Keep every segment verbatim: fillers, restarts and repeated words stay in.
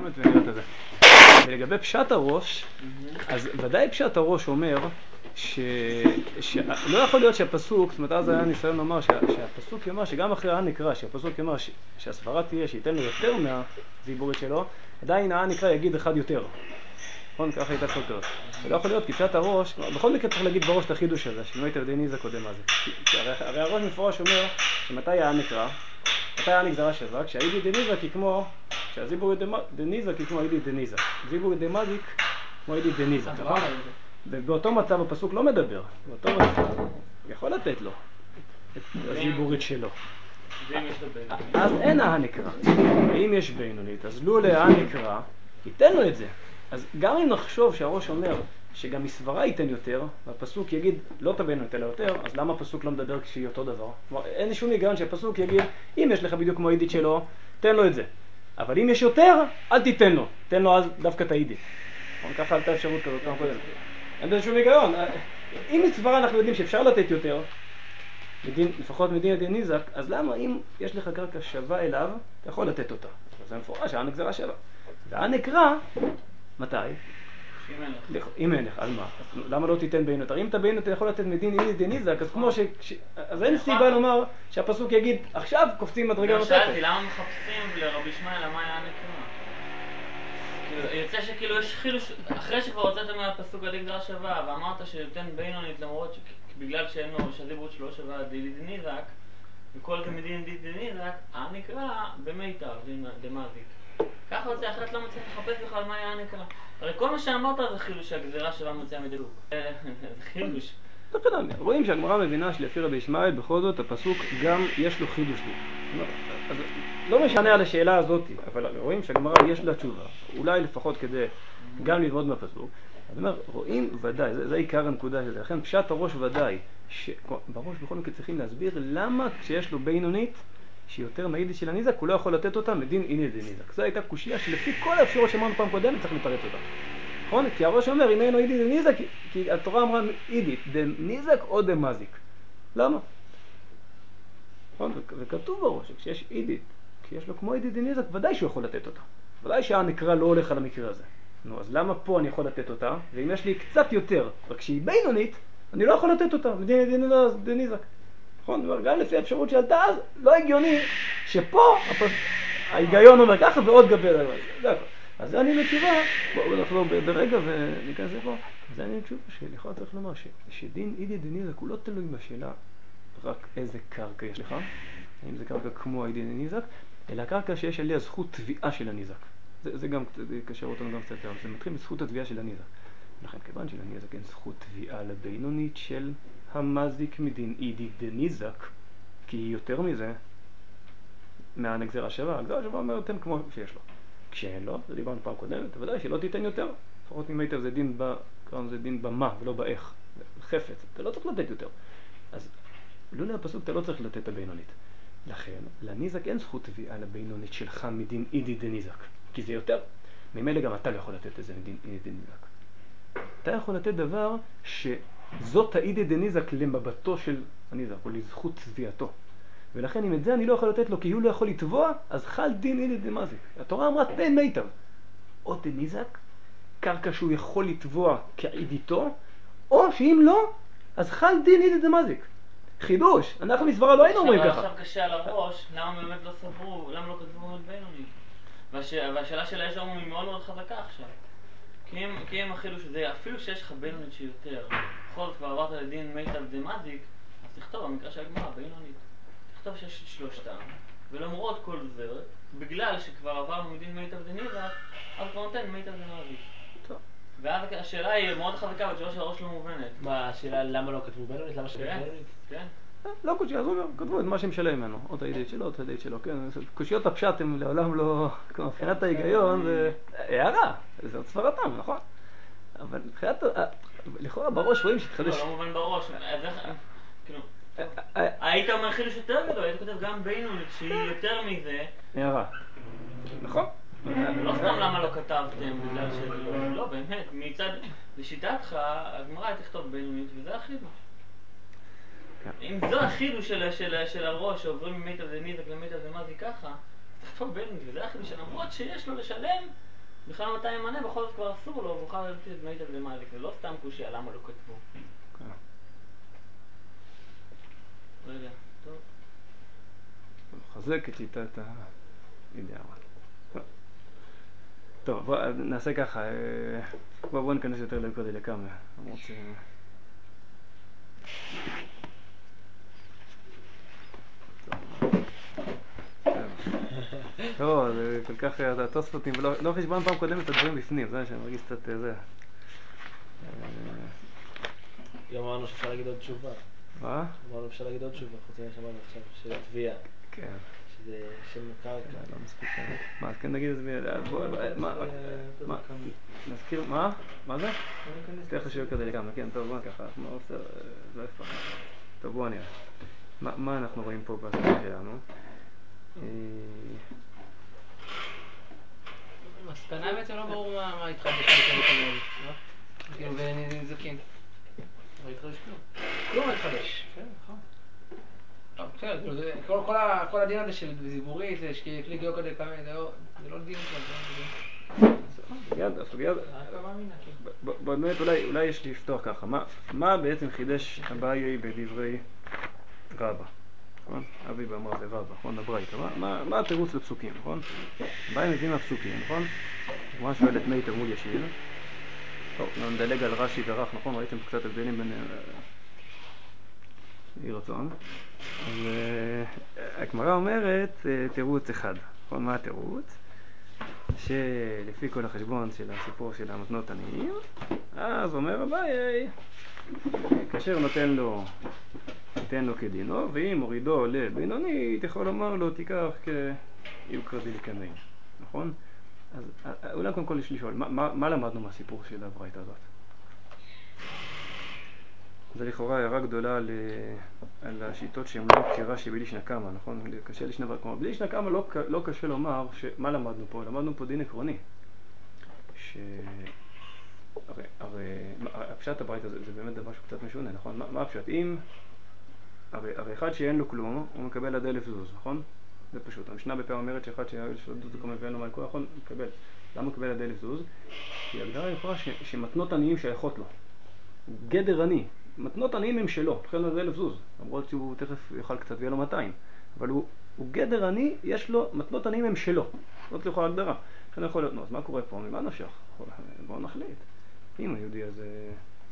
הקודמת ונראה את זה. ולגבי פשט הראש, אז ודאי פשט הראש אומר שלא יכול להיות שהפסוק, זאת אומרת אז היה ניסיון לומר שהפסוק יאמר שגם אחרי הנקרא, שהפסוק יאמר שהסברה תהיה שייתן לו יותר מהזיבורית שלו, עדיין הנקרא יגיד אחד יותר. נכון? ככה הייתה סופרת. זה לא יכול להיות, כי פשט הראש, בכל מקרה צריך להגיד בראש את החידוש הזה, שמייתר דניזה קודם מה זה. הרי הראש מפורש אומר שמתי היה נקרא, מתי היה נגזרה שווה, כשהאידי דניזה כי כמו, כשהזיבורית דניזה כי כמו האידי דניזה. זיבורית דמזיק כמו האידי דניזה. ובאותו מצב הפסוק לא מדבר, באותו מצב יכול לתת לו את הזיבורית שלו. אז אין הנקרא. אם יש בינונית, אז לו להנקרא, ייתן לו את זה. אז גם אם נחשוב שהראש אומר שגם מסברה ייתן יותר, והפסוק יגיד לא תבנו את אלא יותר, אז למה הפסוק לא מדבר כשהיא אותו דבר? כלומר, אין שום היגיון שהפסוק יגיד, אם יש לך בדיוק כמו האידית שלו, תן לו את זה. אבל אם יש יותר, אל תיתן לו. תן לו אז דווקא את האידית. ככה עלתה אפשרות כזאת. אין בזה שום היגיון. אם מסברה אנחנו יודעים שאפשר לתת יותר, מדין, לפחות מדין הדין ניזק, אז למה אם יש לך קרקע שווה אליו, אתה יכול לתת אותה? זה מפורש, הנגזרה שווה. והנקרא, מתי? אם אין לך, אז מה? למה לא תיתן ביינות? הרי אם אתה ביינות אתה יכול לתת מדין אידי דניזק, אז כמו ש... אז אין סיבה לומר שהפסוק יגיד עכשיו קופצים מדרגה נוספת. שאלתי, למה מחפשים לרבי ישמעאל למה היה הנקרא? יוצא שכאילו יש חילוש, אחרי שכבר הוצאתם מהפסוק עד גזרה שווה ואמרת שתיתן בינונית למרות שבגלל שאין לו, שהזיבורית שלו שווה דידי דניזק וכל זה מדין דידי דניזק, הנקרא במיתר דמזיק. ככה יוצא, אחרת לא מצליח לחפש בכלל מה היה הנקרא. הרי כל מה שאמרת זה חילוש שהגזירה שווה מוצאה מדלוק. זה חילוש. רואים שהגמרא מבינה שלפי רבי ישמעאל בכל זאת הפסוק גם יש לו חידוש לי. לא משנה על השאלה הזאת, אבל רואים שהגמרא יש לה תשובה. אולי לפחות כדי גם ללמוד מהפסוק. אז אומר, רואים ודאי, זה, זה עיקר הנקודה של זה. לכן פשט הראש ודאי, שבראש בכל מקרה צריכים להסביר למה כשיש לו בינונית שיותר מהאידית של הניזק, הוא לא יכול לתת אותה מדין אידי דניזק. זו הייתה קושיה שלפי כל האפשרות שאמרנו פעם קודמת צריך לפרט אותה. נכון? כי הראש אומר, אם אין לו אידית דניזק, כי התורה אמרה אידית, דניזק או דמזיק. למה? נכון? וכתוב בראש שכשיש אידית, כי יש לו כמו אידית דניזק, ודאי שהוא יכול לתת אותה. ודאי שהנקרא לא הולך על המקרה הזה. נו, אז למה פה אני יכול לתת אותה? ואם יש לי קצת יותר, רק כשהיא בינונית, אני לא יכול לתת אותה מדין דניזק. נכון? גם לפי האפשרות שעלתה אז, לא הגיוני שפה ההיגיון אומר ככה ועוד גבל. אז זה אני מתשובה, בואו נחזור ברגע וניכנס לפה. זה אני מתשובה שלכאורה צריך לומר שדין אידי דניזק הוא לא תלוי בשאלה רק איזה קרקע יש לך, האם זה קרקע כמו אידי דניזק, אלא קרקע שיש עליה זכות תביעה של הניזק. זה, זה גם יקשר אותנו גם קצת יותר, זה מתחיל בזכות התביעה של הניזק. לכן כיוון שלניזק אין זכות תביעה לבינונית של המזיק מדין אידי דניזק, כי היא יותר מזה מהנגזרה שווה. הגזרה שווה אומרת תן כמו שיש לו. כשאין לו, זה דיברנו פעם קודמת, ודאי שלא תיתן יותר. לפחות אם היית זה דין ב, קראנו זה דין במה ולא באיך. חפץ, אתה לא צריך לתת יותר. אז לא להפסוק אתה לא צריך לתת הבינונית. לכן, לניזק אין זכות תביעה לבינונית שלך מדין אידי דניזק. כי זה יותר. ממילא גם אתה לא יכול לתת את זה מדין אידי דניזק. אתה יכול לתת דבר שזאת האידי דניזק למבטו של הניזק, או לזכות תביעתו. ולכן אם את זה אני לא יכול לתת לו כי הוא לא יכול לתבוע, אז חל דין אידי דמזיק. התורה אמרה תן מיטב. או דניזק, קרקע שהוא יכול לתבוע כאידיתו, או שאם לא, אז חל דין אידי דמזיק. חידוש, אנחנו מסברה לא היינו אומרים ככה. עכשיו קשה על הראש, למה באמת לא סברו, למה לא כתבו מאוד בינוני? והשאלה של הישר היא מאוד מאוד חזקה עכשיו. כי אם החילוש זה, אפילו שיש לך בינונית שיותר, בכל זאת כבר עברת לדין מיטב דמזיק, אז תכתוב במקרה של הגמרא, בינונית. תכתוב שיש את שלושתם, ולמרות כל זה, בגלל שכבר עברנו מדין מיטב דניזק, אז כבר נותן מיטב דמזיק. ואז השאלה היא מאוד חזקה, והתשובה של הראש לא מובנת. מה, השאלה למה לא כתבו בינונית? למה שכתבו בינונית? כן. לא קושיה, אז כתבו את מה שמשלם ממנו, או את הידית שלו, או את הידית שלו, כן. קושיות הפשט הם לעולם לא, כמו מבחינת ההיגיון, זה הערה, זה עוד סברתם, נכון? אבל מבחינת, לכאורה בראש רואים שהתחדש. לא, לא מובן בראש, אז איך, כאילו, היית אומר חילוש יותר גדול, היית כותב גם בינונית שהיא יותר מזה. הערה, נכון? לא סתם למה לא כתבתם, בגלל שלא, לא, באמת, מצד, לשיטתך, הגמרא הייתה לכתוב בינונית, וזה החידוש. אם זו החידוש של הראש, שעוברים ממיטב דניזק למיטב דמזיק ככה, תכתוב בינונית, וזה החידוש, למרות שיש לו לשלם בכלל מתי ימנה, בכל זאת כבר אסור לו, והוא חייב להביא את מיטב למעלה, זה לא סתם קושי, למה לא כתבו. לא יודע, טוב. חזק את שיטת האידאל. טוב, בוא נעשה ככה, בוא, בוא ניכנס יותר לעיקר דילקמיה. אני רוצה... טוב, זה כל כך, התוספותים, לא חשבון פעם קודמת את הדברים בפנים, זה שאני מרגיש קצת זה. גם אמרנו שאפשר להגיד עוד תשובה. מה? אמרנו אפשר להגיד עוד תשובה, חוץ ממה שאמרנו עכשיו, של התביעה. כן. שזה שם קרקע. לא מספיק. מה, אז כן נגיד את זה, מה, מה, נזכיר, מה? מה זה? תלך לשיר כזה לגמרי, כן, טוב, בוא נקחה, מה עושה, לא יפה. טוב, בוא נראה. מה אנחנו רואים פה בסדר שלנו? מסקנה בעצם לא ברור מה התחדש בכלל כמובן, לא? כאילו בנזקים. לא התחדש כלום. כלום לא התחדש. כן, נכון. בסדר, כל הדין הזה של זיבורית, כלי גיאו כדי כמה, זה לא דין כבר, זה סוגיה, הסוגיה... באמת אולי יש לפתוח ככה, מה בעצם חידש אביי בדברי רבא? אבי באמר זה רבא, נכון? הברייתא, מה התירוץ לפסוקים, נכון? אביי מביא מהפסוקים, נכון? מה שואל את מי תרמוד ישיר? טוב, נדלג על רש"י ורח, נכון? ראיתם קצת הבדלים בין... יהי רצון. אז הגמרא אומרת תירוץ אחד, נכון? מה התירוץ? שלפי כל החשבון של הסיפור של המתנות עניים, אז אומר אביי, כאשר נותן לו, נותן לו כדינו, ואם מורידו לבינוני, יכול לומר לו, תיקח כיוקרא דילקנאי, נכון? אז אולי קודם כל יש לשאול, מה, מה, מה למדנו מהסיפור של הברייתא הזאת? זה לכאורה הערה גדולה על, על השיטות שהן לא כרש"י בלישנא קמא, נכון? קשה לישנא קמא. בלישנא קמא לא, לא קשה לומר מה למדנו פה. למדנו פה דין עקרוני. ש... הרי, הרי, הפשט הברייתא זה, זה באמת דבר שקצת משונה, נכון? מה, מה הפשט? אם... הרי, הרי אחד שאין לו כלום, הוא מקבל עד אלף זוז, נכון? זה פשוט. המשנה בפעם אומרת שאחד שיש לו דוז וכמה ואין לו מלכו, נכון? מקבל. למה הוא מקבל עד אלף זוז? כי הגדרה יכולה ש... שמתנות עניים שייכות לו. גדר עני. מתנות עניים הם שלו, בכלל זה אלף זוז, למרות שהוא תכף יאכל קצת ויהיה לו מאתיים, אבל הוא, הוא גדר עני, יש לו, מתנות עניים הם שלו, זאת לכאורה הגדרה. לכן יכול להיות, נו, אז מה קורה פה? ממה נפשך? בואו נחליט. אם היהודי הזה,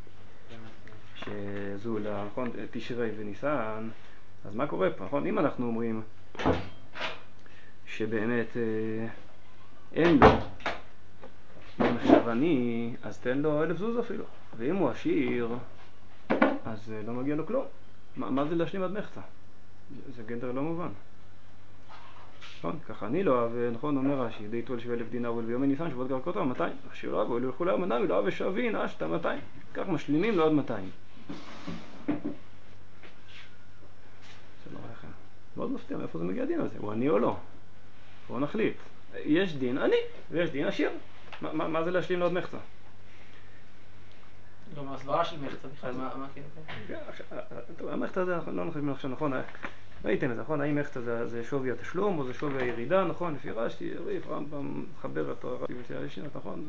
שזו נכון, תשרי וניסן, אז מה קורה פה? נכון? אם אנחנו אומרים שבאמת אה, אין לו, אם עכשיו אני, אז תן לו אלף זוז אפילו, ואם הוא עשיר, אז לא מגיע לו כלום. מה, מה זה להשלים עד מחצה? זה גדר לא מובן. נכון? ככה אני לא אוהב, נכון, אומר רש"י, די תול שווה אלף דינר וביום ניסן שבות גרקותו, מאתיים. אשר לא אוהב, ולכו לאו מנמי, לא אוהב ושווין, אשתה, מאתיים. כך משלימים לו עד מאתיים. זה לא רואה לכם. מאוד מפתיע, מאיפה זה מגיע הדין הזה? הוא עני או לא? בואו נחליט. יש דין עני, ויש דין עשיר. מה, מה, מה זה להשלים לו עד מחצה? גם הסברה של מחצה בכלל, מה כאילו? טוב, המחצה הזה לא נחשבים עכשיו, נכון? ראיתם את זה, נכון? האם מחצה זה שווי התשלום או זה שווי הירידה, נכון? לפי רש"י, ריף, רמב"ם, חבר התורה, רש"י ותהיה ראשינות, נכון?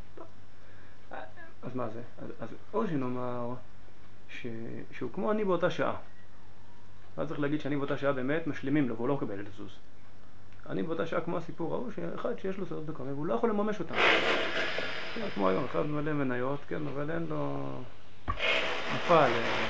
אז מה זה? אז או שנאמר שהוא כמו אני באותה שעה. ואז צריך להגיד שאני באותה שעה באמת משלימים לו, והוא לא מקבל אלף זוז. אני באותה שעה כמו הסיפור ההוא, שאחד שיש לו סרט דקה, והוא לא יכול לממש אותם. כמו היום, אחד מלא מניות, כן, אבל אין לו מפעל.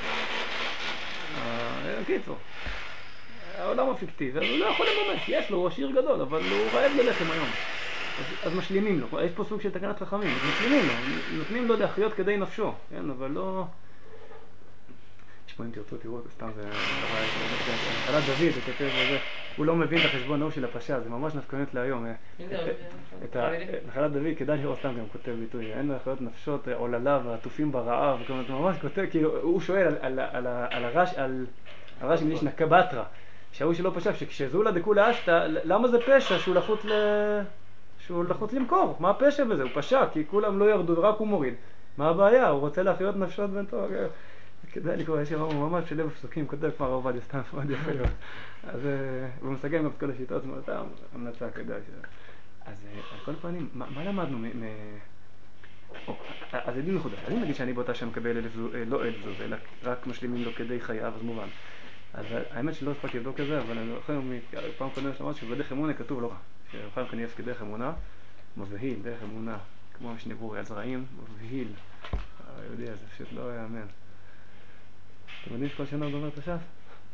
קיצור, העולם הפיקטיבי, הוא לא יכול לממש, יש לו, הוא עשיר גדול, אבל הוא רעב ללחם היום. אז משלימים לו, יש פה סוג של תקנת חכמים, אז משלימים לו, נותנים לו להחיות כדי נפשו, כן, אבל לא... יש פה אם תרצו, תראו, סתם זה... נחלת דוד, זה כתב וזה, הוא לא מבין את החשבון ההוא של הפשע, זה ממש נפקנות להיום. נחלת דוד, כדאי לראות סתם גם כותב ביטוי, אין לו לחיות נפשות עוללה ועטופים ברעב, הוא ממש כותב, כאילו, הוא שואל על הרש מלישנא קבטרא, שההוא שלא פשע, שכשזולה דכולי אשתא, למה זה פשע שהוא לחוץ ל... שהוא לחוץ למכור? מה הפשע בזה? הוא פשע, כי כולם לא ירדו, רק הוא מוריד. מה הבעיה? הוא רוצה להחיות נפשות בין תואר. כדאי לקרוא, יש לנו ממש שלב הפסוקים, כותב כבר עובדיה, סתם מאוד יפה להיות. אז הוא מסגן גם את כל השיטות, זאת המלצה כדאי. אז כל הפעמים, מה למדנו מ... אז זה דין מחודש. אני מגיד שאני באותה שם מקבל אלף זוז, לא אלף זוז, אלא רק משלימים לו כדי חייו, אז מובן. אז האמת שלא הספקתי לבדוק את זה, אבל אני זוכר פעם קודמת שאמרתי שבדרך אמונה כתוב לא רע. שרחיים כניאס כדרך אמונה, מבהיל, דרך אמונה, כמו שנבוא על זרעים, מבהיל. היהודי הזה פשוט לא יאמן. אתם יודעים שכל שנה הוא גומר את הש"ס?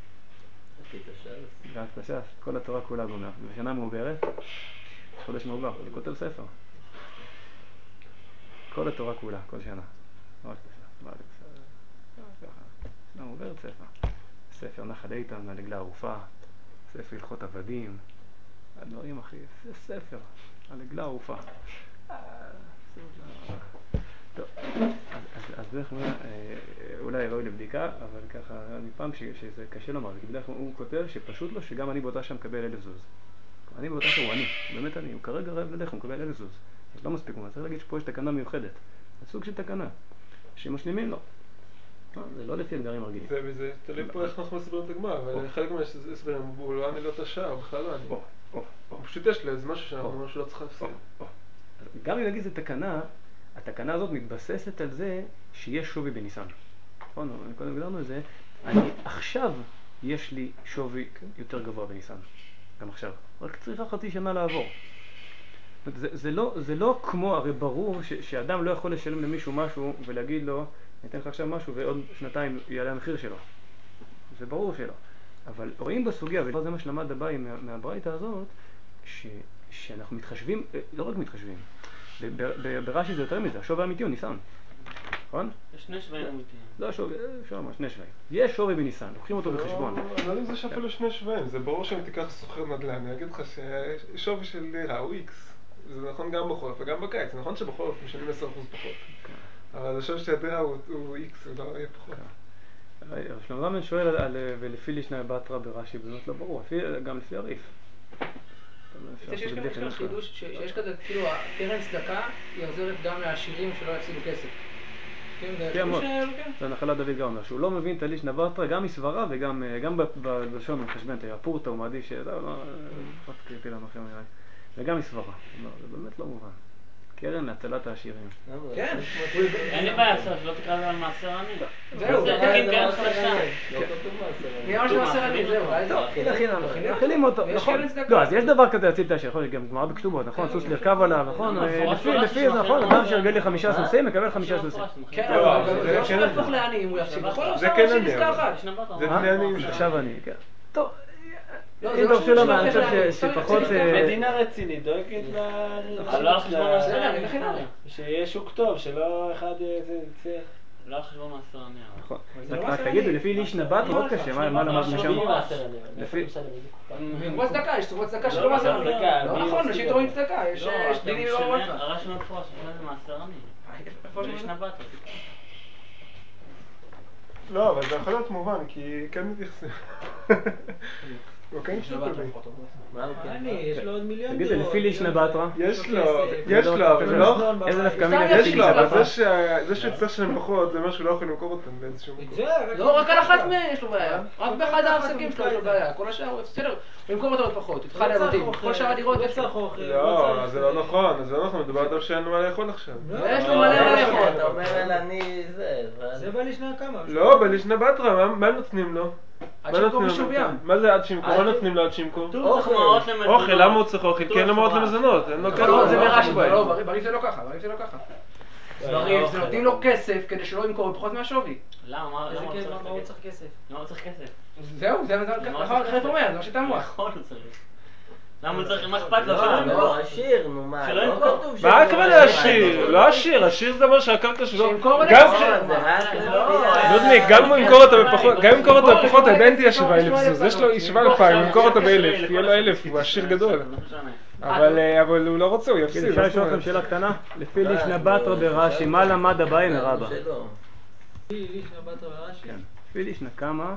גם את הש"ס, כל התורה כולה גומר. בשנה מעוברת, יש חודש מעובר, הוא כותב ספר. כל התורה כולה, כל שנה. רק הש"ס, מה זה? שנה מעוברת ספר. ספר נחל איתן, על עגלה ערופה, ספר הלכות עבדים, הדברים הכי, זה ספר, על עגלה ערופה. טוב, אז בדרך כלל אולי ראוי לבדיקה, אבל ככה, מפעם שזה קשה לומר, בדרך כלל הוא כותב שפשוט לו שגם אני באותה שם מקבל אלף זוז. אני באותה שם הוא אני, באמת אני, הוא כרגע רעב ללך, הוא מקבל אלף זוז. אז לא מספיק, הוא צריך להגיד שפה יש תקנה מיוחדת, זה סוג של תקנה, שמשלימים לו. זה לא לפי אתגרים רגילים. זה תלוי פה איך אנחנו מסבירים את הגמרא, אבל חלק מהסברים הוא לא אני לא תשע, הוא בכלל לא אני. הוא פשוט יש לו, זה משהו שאנחנו לא צריכים להפסיד. גם אם נגיד זה תקנה, התקנה הזאת מתבססת על זה שיש שווי בניסן. נכון? קודם גדרנו את זה, אני עכשיו יש לי שווי יותר גבוה בניסן. גם עכשיו. רק צריכה חצי שנה לעבור. זה, זה לא, זה לא כמו, הרי ברור ש, שאדם לא יכול לשלם למישהו משהו ולהגיד לו, אני אתן לך עכשיו משהו ועוד שנתיים יעלה המחיר שלו. זה ברור שלא. אבל רואים בסוגיה, וזה מה שלמד הבאי מה, מהברייתא הזאת, ש, שאנחנו מתחשבים, לא רק מתחשבים, ברש"י זה יותר מזה, השווי האמיתי הוא ניסן. נכון? יש שני שוויים אמיתיים. לא שווי, שני שוויים. יש שווי בניסן, לוקחים אותו בחשבון. אני לא יודע אם זה שאפילו שני שוויים, זה ברור שאם תיקח סוחר נדל"ן, אני אגיד לך ששווי של לירה הוא איקס. זה נכון גם בחורף וגם בקיץ, נכון שבחורף משלמים עשרה אחוז פחות. אבל השווי של הדירה הוא איקס, הוא לא יהיה פחות. שלמה זלמן שואל על ולפי לישנא בתרא ברש"י, באמת לא ברור, גם לפי הריף. שיש כזה, כאילו, הקרן צדקה היא עוזרת גם לעשירים שלא יפסידו כסף. זה נחלת דוד גם אומר, שהוא לא מבין את הלישנא בתרא גם מסברה וגם בלשון מחשבן, הפורתא הוא מעדיף שזה לא פחות קריטי לנו אחרי נראה, וגם מסברה, זה באמת לא מובן. קרן להצלת העשירים. כן. אין לי בעיה, לא תקרא לו על מעשר עני. זהו, זה תקים קרן חדשה. מי אמר שמעשר עני, זהו. טוב, מכילים אותו, נכון. לא, אז יש דבר כזה להציל את העשיר, יכול להיות גם גמרא בכתובות, נכון? סוס לרכב עליו, נכון? לפי זה, נכון? אדם שהרגל לי חמישה סוסים, מקבל חמישה סוסים. כן, אבל זה לא שהוא יהפוך לעני אם הוא יפסיד. בכל זה כן אני. זה עני. עכשיו אני, כן. טוב. זה לא שלא מה, אני חושב שפחות... מדינה רצינית, דואגת אבל לא על חשבון מעשר עני. שיהיה שוק טוב, שלא אחד יצא... לא על חשבון מעשר עני. נכון. רק תגידו, לפי לישנא בתרא מאוד קשה, מה למדנו שם? לפי... כמו צדקה, יש צורות צדקה שלא מעשר עני. לא נכון, אנשים תורמים צדקה, יש דינים לא רואים לך. הרש מפורש, זה מעשר עני. בלישנא בתרא. לא, אבל זה יכול להיות מובן, כי כן מתייחסים. הוא כן יש לו טובי. יש לו עוד מיליון תגידו, לפי לישנא בתרא? יש לו, יש לו, אבל לא... איזה נפקא מינה יש לפי לו, לישנא אבל בתרא? זה שצריך שלהם פחות, זה אומר שהוא לא יכול למכור אותם באיזשהו מקום. לא, רק על אחת מהן יש לו בעיה. רק באחד העסקים שלו יש לו בעיה. כל השאר הוא בסדר. הוא ימכור אותם פחות, יתחל לעבדים. כל שאר הדירות יש לו. לא, זה לא נכון, זה לא נכון, מדובר עליו שאין לו מה לאכול עכשיו. יש לו מלא מה לאכול. אתה אומר אל אני זה... זה בלישנא כמה? לא, בלישנא בתרא, מה נותנים לו? עד שימכור בשוויים. מה זה עד שימכור? מה נותנים לו עד שימכור? אוכל. אוכל, למה הוא צריך אוכל? כי אין לו מעות למזונות. לא, זה ברש"י, בריף זה לא ככה, בריף זה לא ככה. בריף זה נותנים לו כסף כדי שלא ימכור בפחות מהשווי. למה? למה הוא צריך כסף? למה הוא צריך כסף? זהו, זה מה חלק אומר, זה מה שאתה אמר. נכון הוא צריך. למה הוא צריך? מה אכפת לו? לא, עשיר, נו מה, שלא לא ימכור. כתוב מה הכוונה עשיר? לא עשיר, עשיר זה אומר שהקרקע שלו... שימכור גם לא, נודניק, גם אם הוא ימכור אותה בפחות, גם אם ימכור אותה בפחות, עדיין תהיה שבעה אלף זוז. יש לו שבעה אלפיים, הוא ימכור אותה באלף, יהיה לו אלף, הוא עשיר גדול. אבל הוא לא רוצה, הוא יפסיד. אפשר לשאול לכם שאלה קטנה? לפי לישנא בתרא ברש"י, מה למד אביי מרבא? לפי לישנא בתרא ברש"י? כן. לפי לישנא כמה?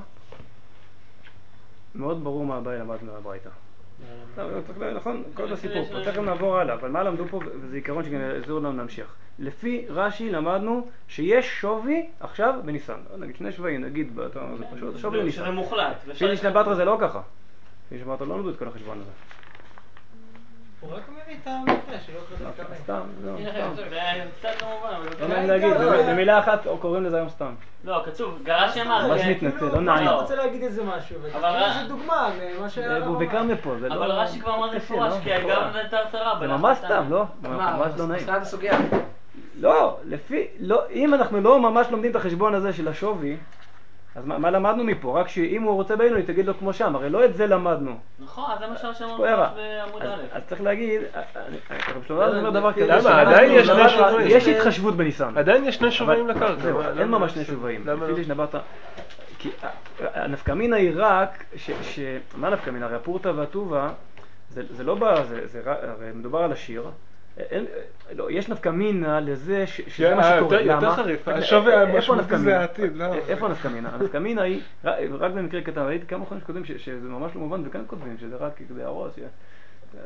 מאוד ברור מה אביי למד מהברייתא. נכון, כל הסיפור פה, תכף נעבור הלאה, אבל מה למדו פה, וזה עיקרון שיעזור לנו להמשיך. לפי רש"י למדנו שיש שווי עכשיו בניסן. נגיד שני שוויים, נגיד, זה פשוט שווי בניסן. זה מוחלט. לפי לישנא בתרא זה לא ככה. לפי לישנא בתרא לא למדו את כל החשבון הזה. הוא רק מביא את המקרה שלא קראת את הכמה. סתם, לא, סתם. זה קצת לא מובן. לא נעים להגיד, במילה אחת קוראים לזה היום סתם. לא, קצוב, גרש אמר. ממש מתנצל, לא נעים. אני רוצה להגיד איזה משהו, אבל זה דוגמה למה שהיה... הוא ביקר מפה, זה לא... אבל רש"י כבר אמר מפורש, כי גם את ההרצרה. זה ממש סתם, לא? ממש לא נעים. מסקנת הסוגיה. לא, לפי, לא, אם אנחנו לא ממש לומדים את החשבון הזה של השווי, אז מה, מה למדנו מפה? רק שאם הוא רוצה בינוני, תגיד לו כמו שם, הרי לא את זה למדנו. נכון, זה מה שהשם פה אמר הערה. בעמוד אז, א'. אז צריך להגיד, רב שלמה אומר דבר כזה, למה? שאנחנו עדיין יש נדבר- שני שובעים. יש התחשבות בניסן. עדיין יש שני שובעים אבל- לקרקע. זהו, למה- אין למה ממש לא שני עושה? שובעים. למה לפי לא? לי שנדברת, כי הנפקא מינה היא רק, ש- ש- מה נפקא מינה? הרי הפורתא והטובה, זה זה לא בא, זה- זה רק- הרי מדובר על השיר. אין, לא, יש נפקא מינה לזה ש- שזה מה אה, שקורה. יותר- יותר למה? חריף. רק- השווי איפה המשמעותי הנפקא זה מינה? העתיד, לא? איפה הנפקא מינה? הנפקא מינה היא, רק רק במקרה קטן, ראיתי כמה חודשים קודם ש- שזה ממש לא מובן, וכאן כותבים שזה רק כדי הראש. ש-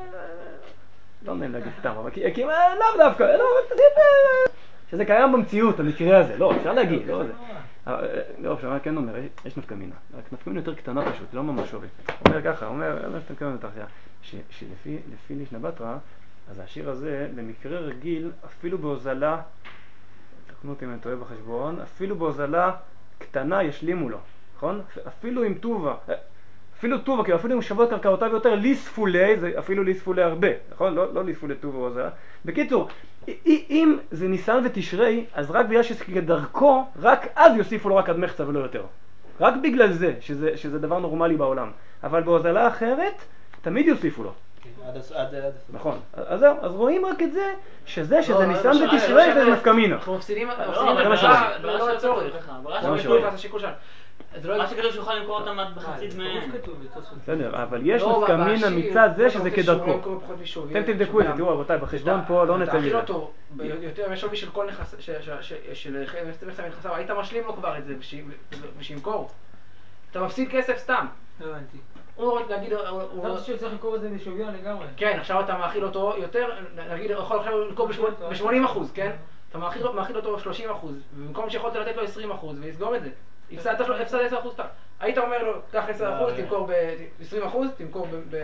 לא נעים להגיד סתם, אבל כי כי- אה, לאו דווקא, לא, תגיד, אה, שזה קיים במציאות, המקרה הזה, לא, אפשר להגיד, לא זה. אבל, אה, לא, אפשר, כן אומר, יש נפקא מינה, רק נפקא מינה יותר קטנה פשוט, לא ממש שווי. הוא אומר ככה, הוא אומר, אומר שאתה מקבל אותך, ש- שלפי לפי לישנא בתרא, אז השיר הזה, במקרה רגיל, אפילו בהוזלה, תקנו אותי אם אני טועה בחשבון, אפילו בהוזלה קטנה ישלימו לו, נכון? אפילו עם טובה, אפילו טובה, כי אפילו עם שוות קרקעותיו יותר, ליספולי, זה אפילו ליספולי הרבה, נכון? לא, לא ליספולי טובה והוזלה. בקיצור, אם זה ניסן ותשרי, אז רק בגלל שכדרכו, רק אז יוסיפו לו רק עד מחצה ולא יותר. רק בגלל זה, שזה, שזה דבר נורמלי בעולם. אבל בהוזלה אחרת, תמיד יוסיפו לו. עד הסוף. נכון, אז זהו, אז רואים רק את זה, שזה, שזה לא, ניסן לא, ותשרי, לא, זה לא, נפקא מינה. אנחנו מפסידים, לא, מפסידים אבל זה מה את שאומר. הדבר, לא לצורך. זה מה שאומר. זה השיקול שלנו. זה לא מה שכתוב שיוכל למכור אותם עד בחצי מה, דמיהם. זה כתוב בתוספות. בסדר, אבל יש לא, נפקא מינה בשיר, מצד זה אתה שזה רוצה כדרכו. ששווי קורא פחות משווי, אתם תבדקו את זה, שווי. תראו רבותיי, בחשבון פה לא נצא תאכיל מזה. אותו יותר משווי של כל נכס, ש- ש- ש- של מחצה מנכסיו, היית משלים לו כבר את זה ושימכור. אתה מפסיד כסף סתם. לא הבנתי. הוא רוצה להגיד, הוא- הוא- אתה חושב שצריך לקרוא את זה בשוויון לגמרי? כן, עכשיו אתה מאכיל אותו יותר, נגיד, הוא יכול למכור ב-שמונים אחוז, כן? אתה מאכיל מאכיל אותו שלושים אחוז, ובמקום שיכולת לתת לו עשרים אחוז ולסגור את זה. הפסדת לו- הפסדת עשרה אחוז סתם. היית אומר לו, קח עשרה אחוז, תמכור ב-עשרים אחוז, תמכור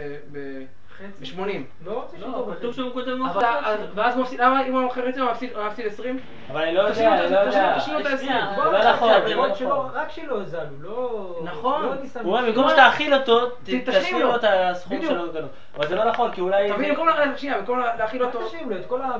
ב-שמונים. לא רוצה לא, שימכור כתוב שהוא כותב אבל מוכר. אתה- ואז מפסיד, למה אם הוא מוכר את זה הוא מפסיד הוא מפסיד עשרים? אבל אני לא תשאיר יודע, אותו- אני לא תשאיר- יודע. תשאיר אותו עשרים. שנייה, בוא זה לא נעשה נכון, עכשיו, זה לראות לא שלא- נכון. רק שלא הזלו, לא... נכון. לא ניסן. הוא אומר, במקום שתאכיל אותו, ת- תשלים תשלים לו. לו את הסכום בדיוק. שלו קנו. אבל זה לא נכון, כי אולי... אתה מבין, במקום לה- שנייה, במקום להאכיל לא אותו... תשלים לו את כל ה...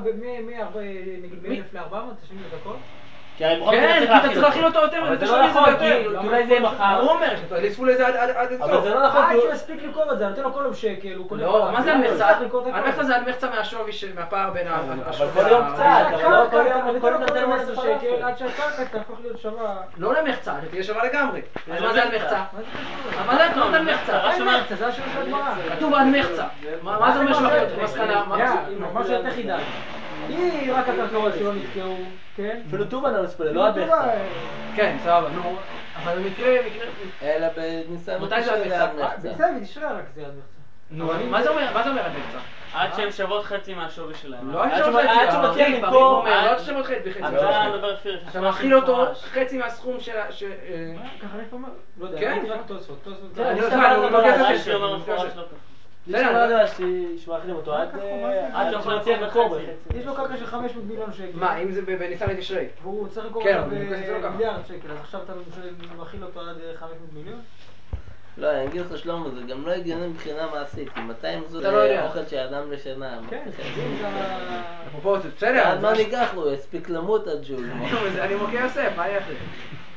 מ-אלף ל-ארבע מאות, תשלים לו את הכל? כי הרי בכל מקרה כן, צריך כי אתה צריך להאכיל אותו יותר, אבל זה ותשלים לא את זה נכון, יותר. כי כי אולי זה יהיה מחר. הוא אומר, ליספו לזה עד- עד עד אינסוף. אבל זה לא נכון, עד כי הוא... שהוא יספיק למכור את זה, נותן לו כל יום שקל, הוא קונה... לא, מה זה על מחצה? צריך למכור את הכל. על מחצה זה על מחצה מהשווי, של- מהפער בין ה- אבל השווי... כל יום ה- קצת, הקרקע, אבל לא כל יום, אתה כל נותן לו נותן כל יום לו עשר פלאפל. שקל, עד שהקרקע תהפוך להיות שווה. לא למחצה, שתהיה שווה לגמרי. אז מה זה על מחצה? מה זה קשור? אבל מה זה לא על מחצה? אין מחצה, זה השם של הגמרא. כתוב על מחצה. מה מה זה אומר שלא להיות מסקנה? מה- יא, מה שאתה חידד. היא רק הקרקעות שלא נתקעו, כן? אפילו טובה לא נספלה, לא עד טובה, מחצה. אה, כן, סבבה, נו. אבל במקרה, במקרה... אלא בניסן מתי זה עד עד מחצה? מחצה. בסדר, תשרה רק זה עד מחצה. נו, מה זה אומר? מה זה אומר עד מחצה? עד שהן שוות חצי מהשווי שלהם. לא עד עד שהוא- שבע עד חצי, שהוא מצליח הריב, למכור- הריב אומר, לא עד- עד שבע חצי בחצי. אתה מדבר לפי... אתה מאכיל אותו חצי מהסכום של... ה- ש- אה, ככה איפה אומר? לא יודע, כן. ראיתי רק תוספות, תוספות. כן, אני יש לא שם יודע, אני לא לא יודע, יודע, רש"י אומר מפורש לא ככה. יש שם לא יודע ש- שמאכילים אותו עד ככה, אה, מה זה? עד שהוא מצליח למכור בחצי. יש לו קרקע של חמש מאות מיליון שקל. מה, אם זה ב- בניסן לתשרי? והוא צריך למכור כן, אותה אבל בכסף זה לא ככה. במיליארד שקל, אז עכשיו אתה מאכיל אותו עד חמש מאות מיליון? לא, אני אגיד לך שלמה, זה גם לא הגיוני מבחינה מעשית, כי מאתיים זו אתה לא יודע. אוכל של אדם לשנה. כן, מה אתה זה חושב? ה- אפרופו, זה בסדר. עד מה זה- ניקח לו? הוא יספיק למות עד שהוא יגמור. אני מוקיע יוסף, מה יהיה אחרי?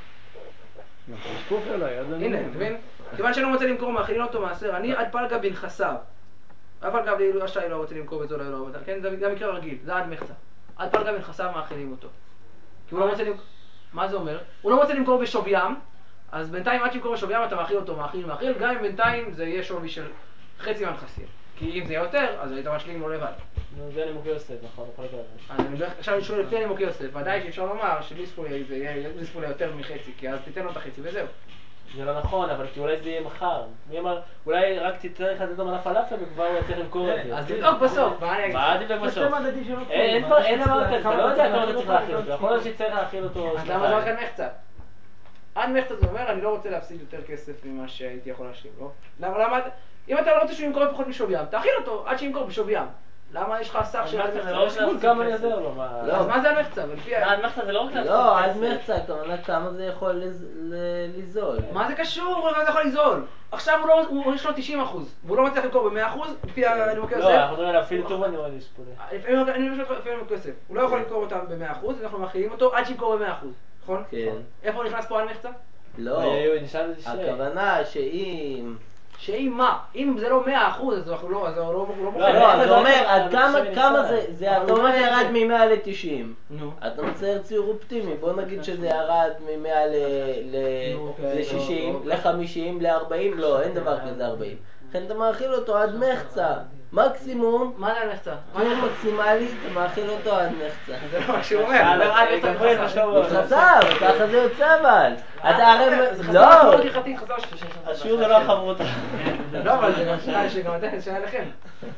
שקוף אליי, עד הנה, אתה מבין? כיוון שאני לא רוצה למכור, מאכילים אותו מעשר, אני עד פלגה בנכסיו. אף על גב לאילו השי לא רוצה למכור בזול, לא רוצה, כן? זה גם מקרה רגיל, זה עד מחצה. עד פלגה בנכסיו מאכילים אותו. כי הוא לא רוצה למכור... מה זה אומר? הוא לא רוצה למכור בשוויים, אז בינתיים עד שימכור בשוויים אתה מאכיל אותו, מאכיל, מאכיל, גם אם בינתיים זה יהיה שווי של חצי מהנכסים. כי אם זה יהיה יותר, אז היית משלים לו לבד. נו, זה אני מוכר יוסף, נכון, בכל מקרה. אז אני בערך- עכשיו אני שואל לפי הנימוק יוסף, ודאי שאפשר לומר שליספולי זה יהיה ליספולי יותר מחצי, כי אז תיתן לו את החצי וזהו. זה לא נכון, אבל כי אולי זה יהיה מחר. מי אמר, אולי רק תצטרך לתת לו מנה פלאפל וכבר הוא יצטרך למכור את זה. אז תבדוק בסוף, מה אני אגיד? מה תבדוק יש בסוף? שתי מדדים שלא אין אין קשורים, פה- מה אין שצריך דבר כזה, אתה לא יודע כמה אתה להכיל צריך להאכיל אותו. אותו. יכול להיות שצריך להאכיל אותו אז למה זה רק שנתיים. עד מחצה? עד מחצה זה אומר, אני לא רוצה להפסיד יותר כסף ממה שהייתי יכול להשלים, לא? למה, למה, אם אתה לא רוצה שהוא ימכור בפחות משוויים, תאכיל אותו עד שימכור בשוויים. למה יש לך סך של עד מחצה? יש גבול כמה אני עוזר לו, מה... אז מה זה עד מחצה? עד מחצה זה לא רק לעשות לא, עד כסף. מחצה, הכוונה כמה זה יכול לז- ל- לזול. מה זה קשור? כמה זה יכול לזול? עכשיו הוא לא, הוא יש לו תשעים אחוז, והוא לא מצליח למכור ב-מאה אחוז, לפי הנימוקי לא, יוסף. אנחנו מדברים על אפילו טוב אני רואה לי שפולה. לפעמים אני חושב לפעמים נימוקי יוסף. הוא לא יכול למכור אותם ב-מאה אחוז, אנחנו מכילים אותו עד שימכור ב-מאה אחוז, נכון? כן. איפה הוא נכנס פה על מחצה? לא, הוא נשאל את זה הכוונה שאם... שאם מה? אם זה לא מאה אחוז, אז אנחנו לא, אז הוא לא הוא לא מוכר. לא, אז זה הוא אומר, רק עד כמה, המחשב כמה ניסה. זה, זה אבל אתה הוא אומר לא ירד מבין. מ-מאה ל-תשעים. נו. אתה מצייר ציור אופטימי, בוא נגיד שזה ירד מ-מאה נו, אוקיי, ל-שישים, אוקיי. ל-חמישים, ל-ארבעים, לא, אין דבר כזה ארבעים. לכן אתה מאכיל אותו עד מחצה. מקסימום, מה זה על מחצה? מה ציור זה? מקסימלי, אתה מאכיל אותו עד מחצה. זה לא מה שהוא אומר. שאלה, הוא אומר, עד גם מחצה פה יש חסר. משהו- חסר, ככה זה יוצא אבל. אתה הרי... זה חסר לא, מאוד הלכתית, חסר ש... השיעור זה לא החברות. לא, אבל זה גם שאלה שגם אתם, זה שאלה לכם.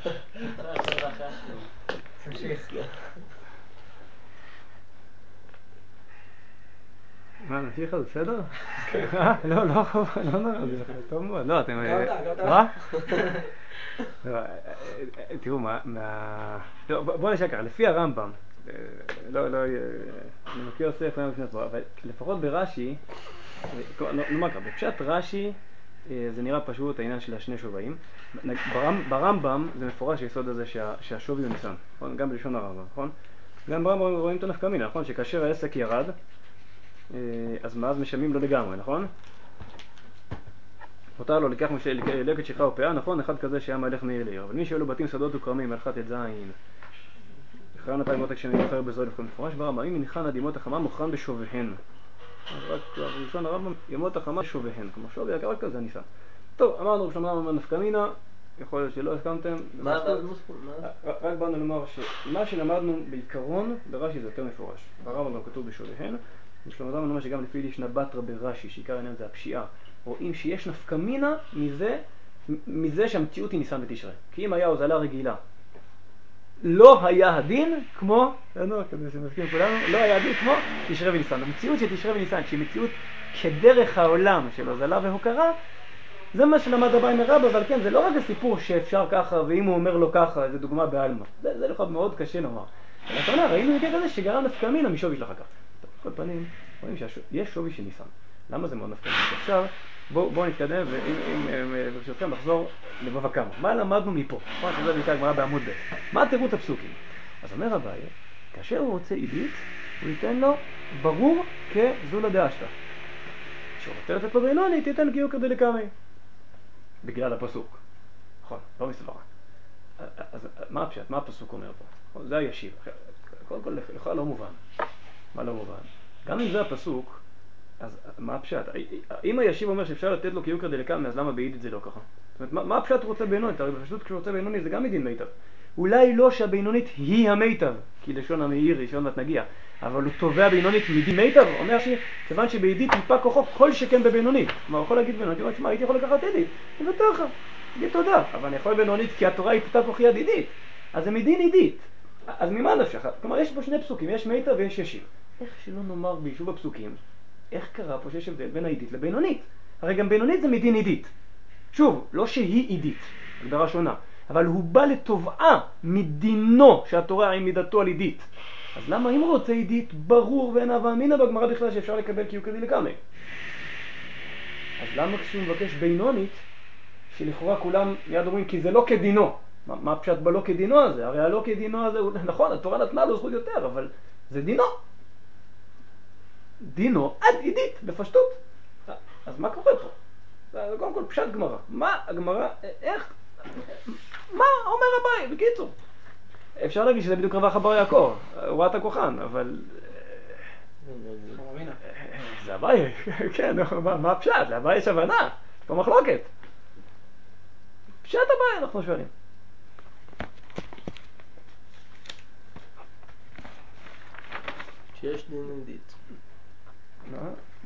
תמשיך. מה, נמשיך על זה, בסדר? אה, לא, לא, לא נורא, זה טוב מאוד. לא, אתם... גם אתה, גם אתה. מה? לא, אה, אה, תראו, מה... מה- לא, בוא בוא נשאר ככה, לפי הרמב"ם, אה, לא, לא, אה, אני מכיר יוסף, אני מכיר פה, אבל לפחות ברש"י, אה, כלומר, נאמר ככה, בפשט רש"י אה, זה נראה פשוט העניין של השני שוויים. ברמ- ברמב"ם זה מפורש היסוד הזה שה- שהשווי הוא ניסן, נכון? גם בלשון הרמב"ם, נכון? גם ברמב"ם רואים את הנפקא מינה, נכון? שכאשר העסק ירד, אה, אז מאז משלמים לו לגמרי, נכון? מותר לו לקח מש- לק- לקט שכחה ופאה, נכון? אחד כזה שהיה מהלך מאיר לעיר. אבל מי שהיו לו בתים שדות וכרמים, מלכת את זין, מכרן נתיים מותק שאני מוכר בזול לפחות מפורש ברמב"ם, אם מניחן עד ימות החמה מוכרן בשוביהן. אז רק ראשון הרמב"ם, ימות החמה שוביהן, כמו שווי יקר כזה הניסן. טוב, אמרנו ראשון הרמב"ם נפקא מינה, יכול להיות שלא הסכמתם. מה, בפשטות. מה, מה? רק באנו לומר שמה שלמדנו בעיקרון ברש"י זה יותר מפורש. ברמב"ם גם כתוב בשוביהן. ושלמה זלמן אומר שגם לפי ישנה בתרא ברש"י, שעיקר העניין זה הפשיעה, רואים שיש נפקא מינה מזה, מזה שהמציאות היא ניסן ותשרי. כי אם היה הוזלה רגילה, לא היה הדין כמו, לא, כדי שנזכיר כולנו, לא היה הדין כמו תשרי וניסן. המציאות של תשרי וניסן, שהיא מציאות כדרך העולם של הוזלה והוקרה, זה מה שלמד הבא עם הרב, אבל כן, זה לא רק הסיפור שאפשר ככה, ואם הוא אומר לו ככה, זה דוגמה בעלמא. זה, זה לכאורה מאוד קשה לומר. אבל אתה אומר, ראינו מקרה כזה שגרם נפקא מינה משווי של אחר כך. כל פנים, רואים שיש שווי של ניסן. למה זה מאוד נפקא מינה? עכשיו, בואו בוא נתקדם, ואם ברשותכם לחזור לבבא קמא. מה למדנו מפה? מה שזה נקרא גמרא בעמוד ב'. מה תירוץ הפסוקים? אז אומר אביי, כאשר הוא רוצה עידית, הוא ייתן לו ברור כזולה דאשתא. כשהוא רוצה לתת לו בינוני, תיתן גיוקר דלקמי. בגלל הפסוק. נכון, לא מסברה. אז מה הפשט? מה הפסוק אומר פה? זה הישיר. קודם כל, לכאורה לא מובן. מה לא מובן? גם אם זה הפסוק, אז מה הפשט? אם הישיב אומר שאפשר לתת לו קיוקר דלקמי, אז למה בעידית זה לא ככה? זאת אומרת, מה, מה הפשט רוצה בינונית? הרי בפשטות כשהוא רוצה בינוני זה גם מדין מיטב. אולי לא שהבינונית היא המיטב, כי לשון המאיר, לשון מת נגיע, אבל הוא תובע בינונית מדין מיטב, הוא אומר שכיוון שבעידית טיפה כוחו כל שכן בבינונית. כלומר, הוא יכול להגיד בינונית, הוא אומר, שמע, הייתי יכול לקחת עידית, אני בטח לך, תגיד תודה, אבל אני יכול בינונית כי התורה היא טיפה כוחי עד עידית, אז זה מדין עידית. אז ממה נפשך? כלומר, יש פה שני פסוקים, יש מיטב ויש ישיר. איך שלא נאמר ביישוב הפסוקים, איך קרה פה שיש הבדל בין העידית לבינונית? הרי גם בינונית זה מדין עידית. שוב, לא שהיא עידית, הגדרה שונה, אבל הוא בא לתובעה מדינו שהתורה היא מידתו על עידית. אז למה אם הוא רוצה עידית, ברור ואין הווה אמינא בגמרא בכלל שאפשר לקבל קיוקר דלקמי? אז למה כשהוא מבקש בינונית, שלכאורה כולם מיד אומרים כי זה לא כדינו? מה, מה פשט בלא כדינו הזה? הרי הלא כדינו הזה, נכון, התורה נתנה לו זכות יותר, אבל זה דינו. דינו עד עידית, בפשטות. אז מה קורה פה? זה קודם כל פשט גמרא. מה הגמרא, איך, מה אומר אביי? בקיצור. אפשר להגיד שזה בדיוק רווח אבר יעקב, הוא ראה את הכוחן, אבל... זה אביי, כן, מה הפשט? לאביי יש הבנה, יש פה מחלוקת. פשט אביי, אנחנו שואלים. שיש דין עידית. מה?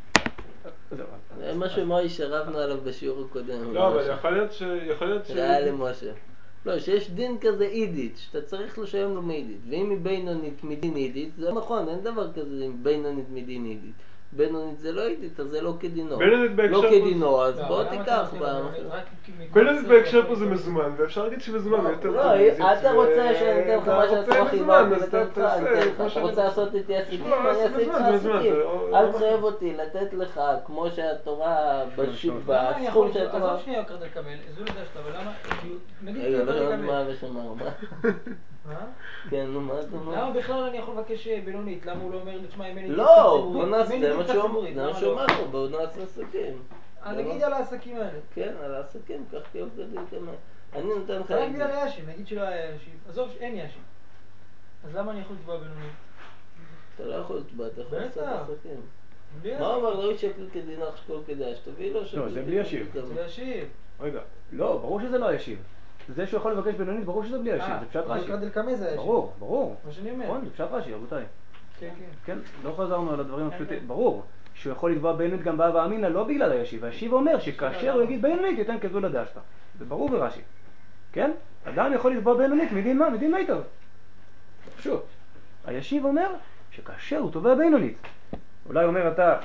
זה מה שמוישה רבנו עליו בשיעור הקודם. לא, אבל יכול להיות ש... יכול להיות ש... ראה למשה. לא, שיש דין כזה עידית, שאתה צריך לשלם לו מעידית. ואם היא בינונית מדין עידית, זה נכון, אין דבר כזה עם בינונית מדין עידית. בינונית זה לא אידית, אז זה לא כדינו. בינונית בהקשר לא פה- כדינו, אז לא, בוא אבל למה תיקח אתה בה. נותן לו רק מכוח בינונית הספר בהקשר יכול פה זה לקרוא? מזומן, ואפשר להגיד שמזומן הוא יותר לא, טוב. אתה רוצה שאני אתן לך מה שאתה חיברת אז ותן לך, תעשה אני אתן לך. כמו אתה שאני רוצה לעשות איתי עשיתים, לא, אני אז אעשה איתך מזמן, זה מזמן, עשיתים. זה לא- אל לא- תחייב אותי לתת לך כמו שהתורה בשוק, למה אני יכול, בסכום שהתורה. עזוב שנייה יקר לקבל, זו לדשת, אבל למה, כאילו, נגיד רגע, יקר לא יודע לקבל. מה ושמר, מה? מה? כן, נו, מה אתה אומר? למה בכלל אני יכול לבקש בינונית? למה הוא לא אומר לי, תשמע, אם אין לי לא, ציבורית, בוא נעשה, אם אין זה לי מה תעסוקה שהוא ציבורית, זה מה למה שהוא לא? אמר לו, בואו נעשה עסקים. אז נגיד על העסקים האלה. כן, על העסקים, כך כאילו כדי כמה. אני נותן לך... רק בגלל היאשים, נגיד שלא היה יאשים. עזוב, אין יאשים. אז למה אני יכול לתבוע בינונית? אתה לא יכול לתבוע, אתה יכול לעשות בטח. עסקים. בלי מה אומר? לא שקל כדינר שקול כדאי, שתביא לו שקל. לא, זה בלי ישיב. זה ישיב. רגע, לא, ברור שזה לא הישיב. זה שהוא יכול לבקש בינונית, ברור שזה בלי הישיב, זה פשט רש"י. יקרא דלקמא זה הישיב. ברור, ברור. מה שאני אומר. נכון, זה פשט רש"י, רבותיי. כן, כן. כן, לא חזרנו על הדברים כן, הפשוטים. כן. ברור, שהוא יכול לתבוע בינונית גם בא ואמינא לא בגלל הישיב. הישיב אומר שכאשר הוא יגיד בינונית ייתן כזולה דאשתא. זה ברור ברש"י. כן? אדם יכול לתבוע בינונית, מדין מה? מדין מיטב. פשוט. הישיב אומר שכאשר הוא תובע בינונית. אולי אומר אתה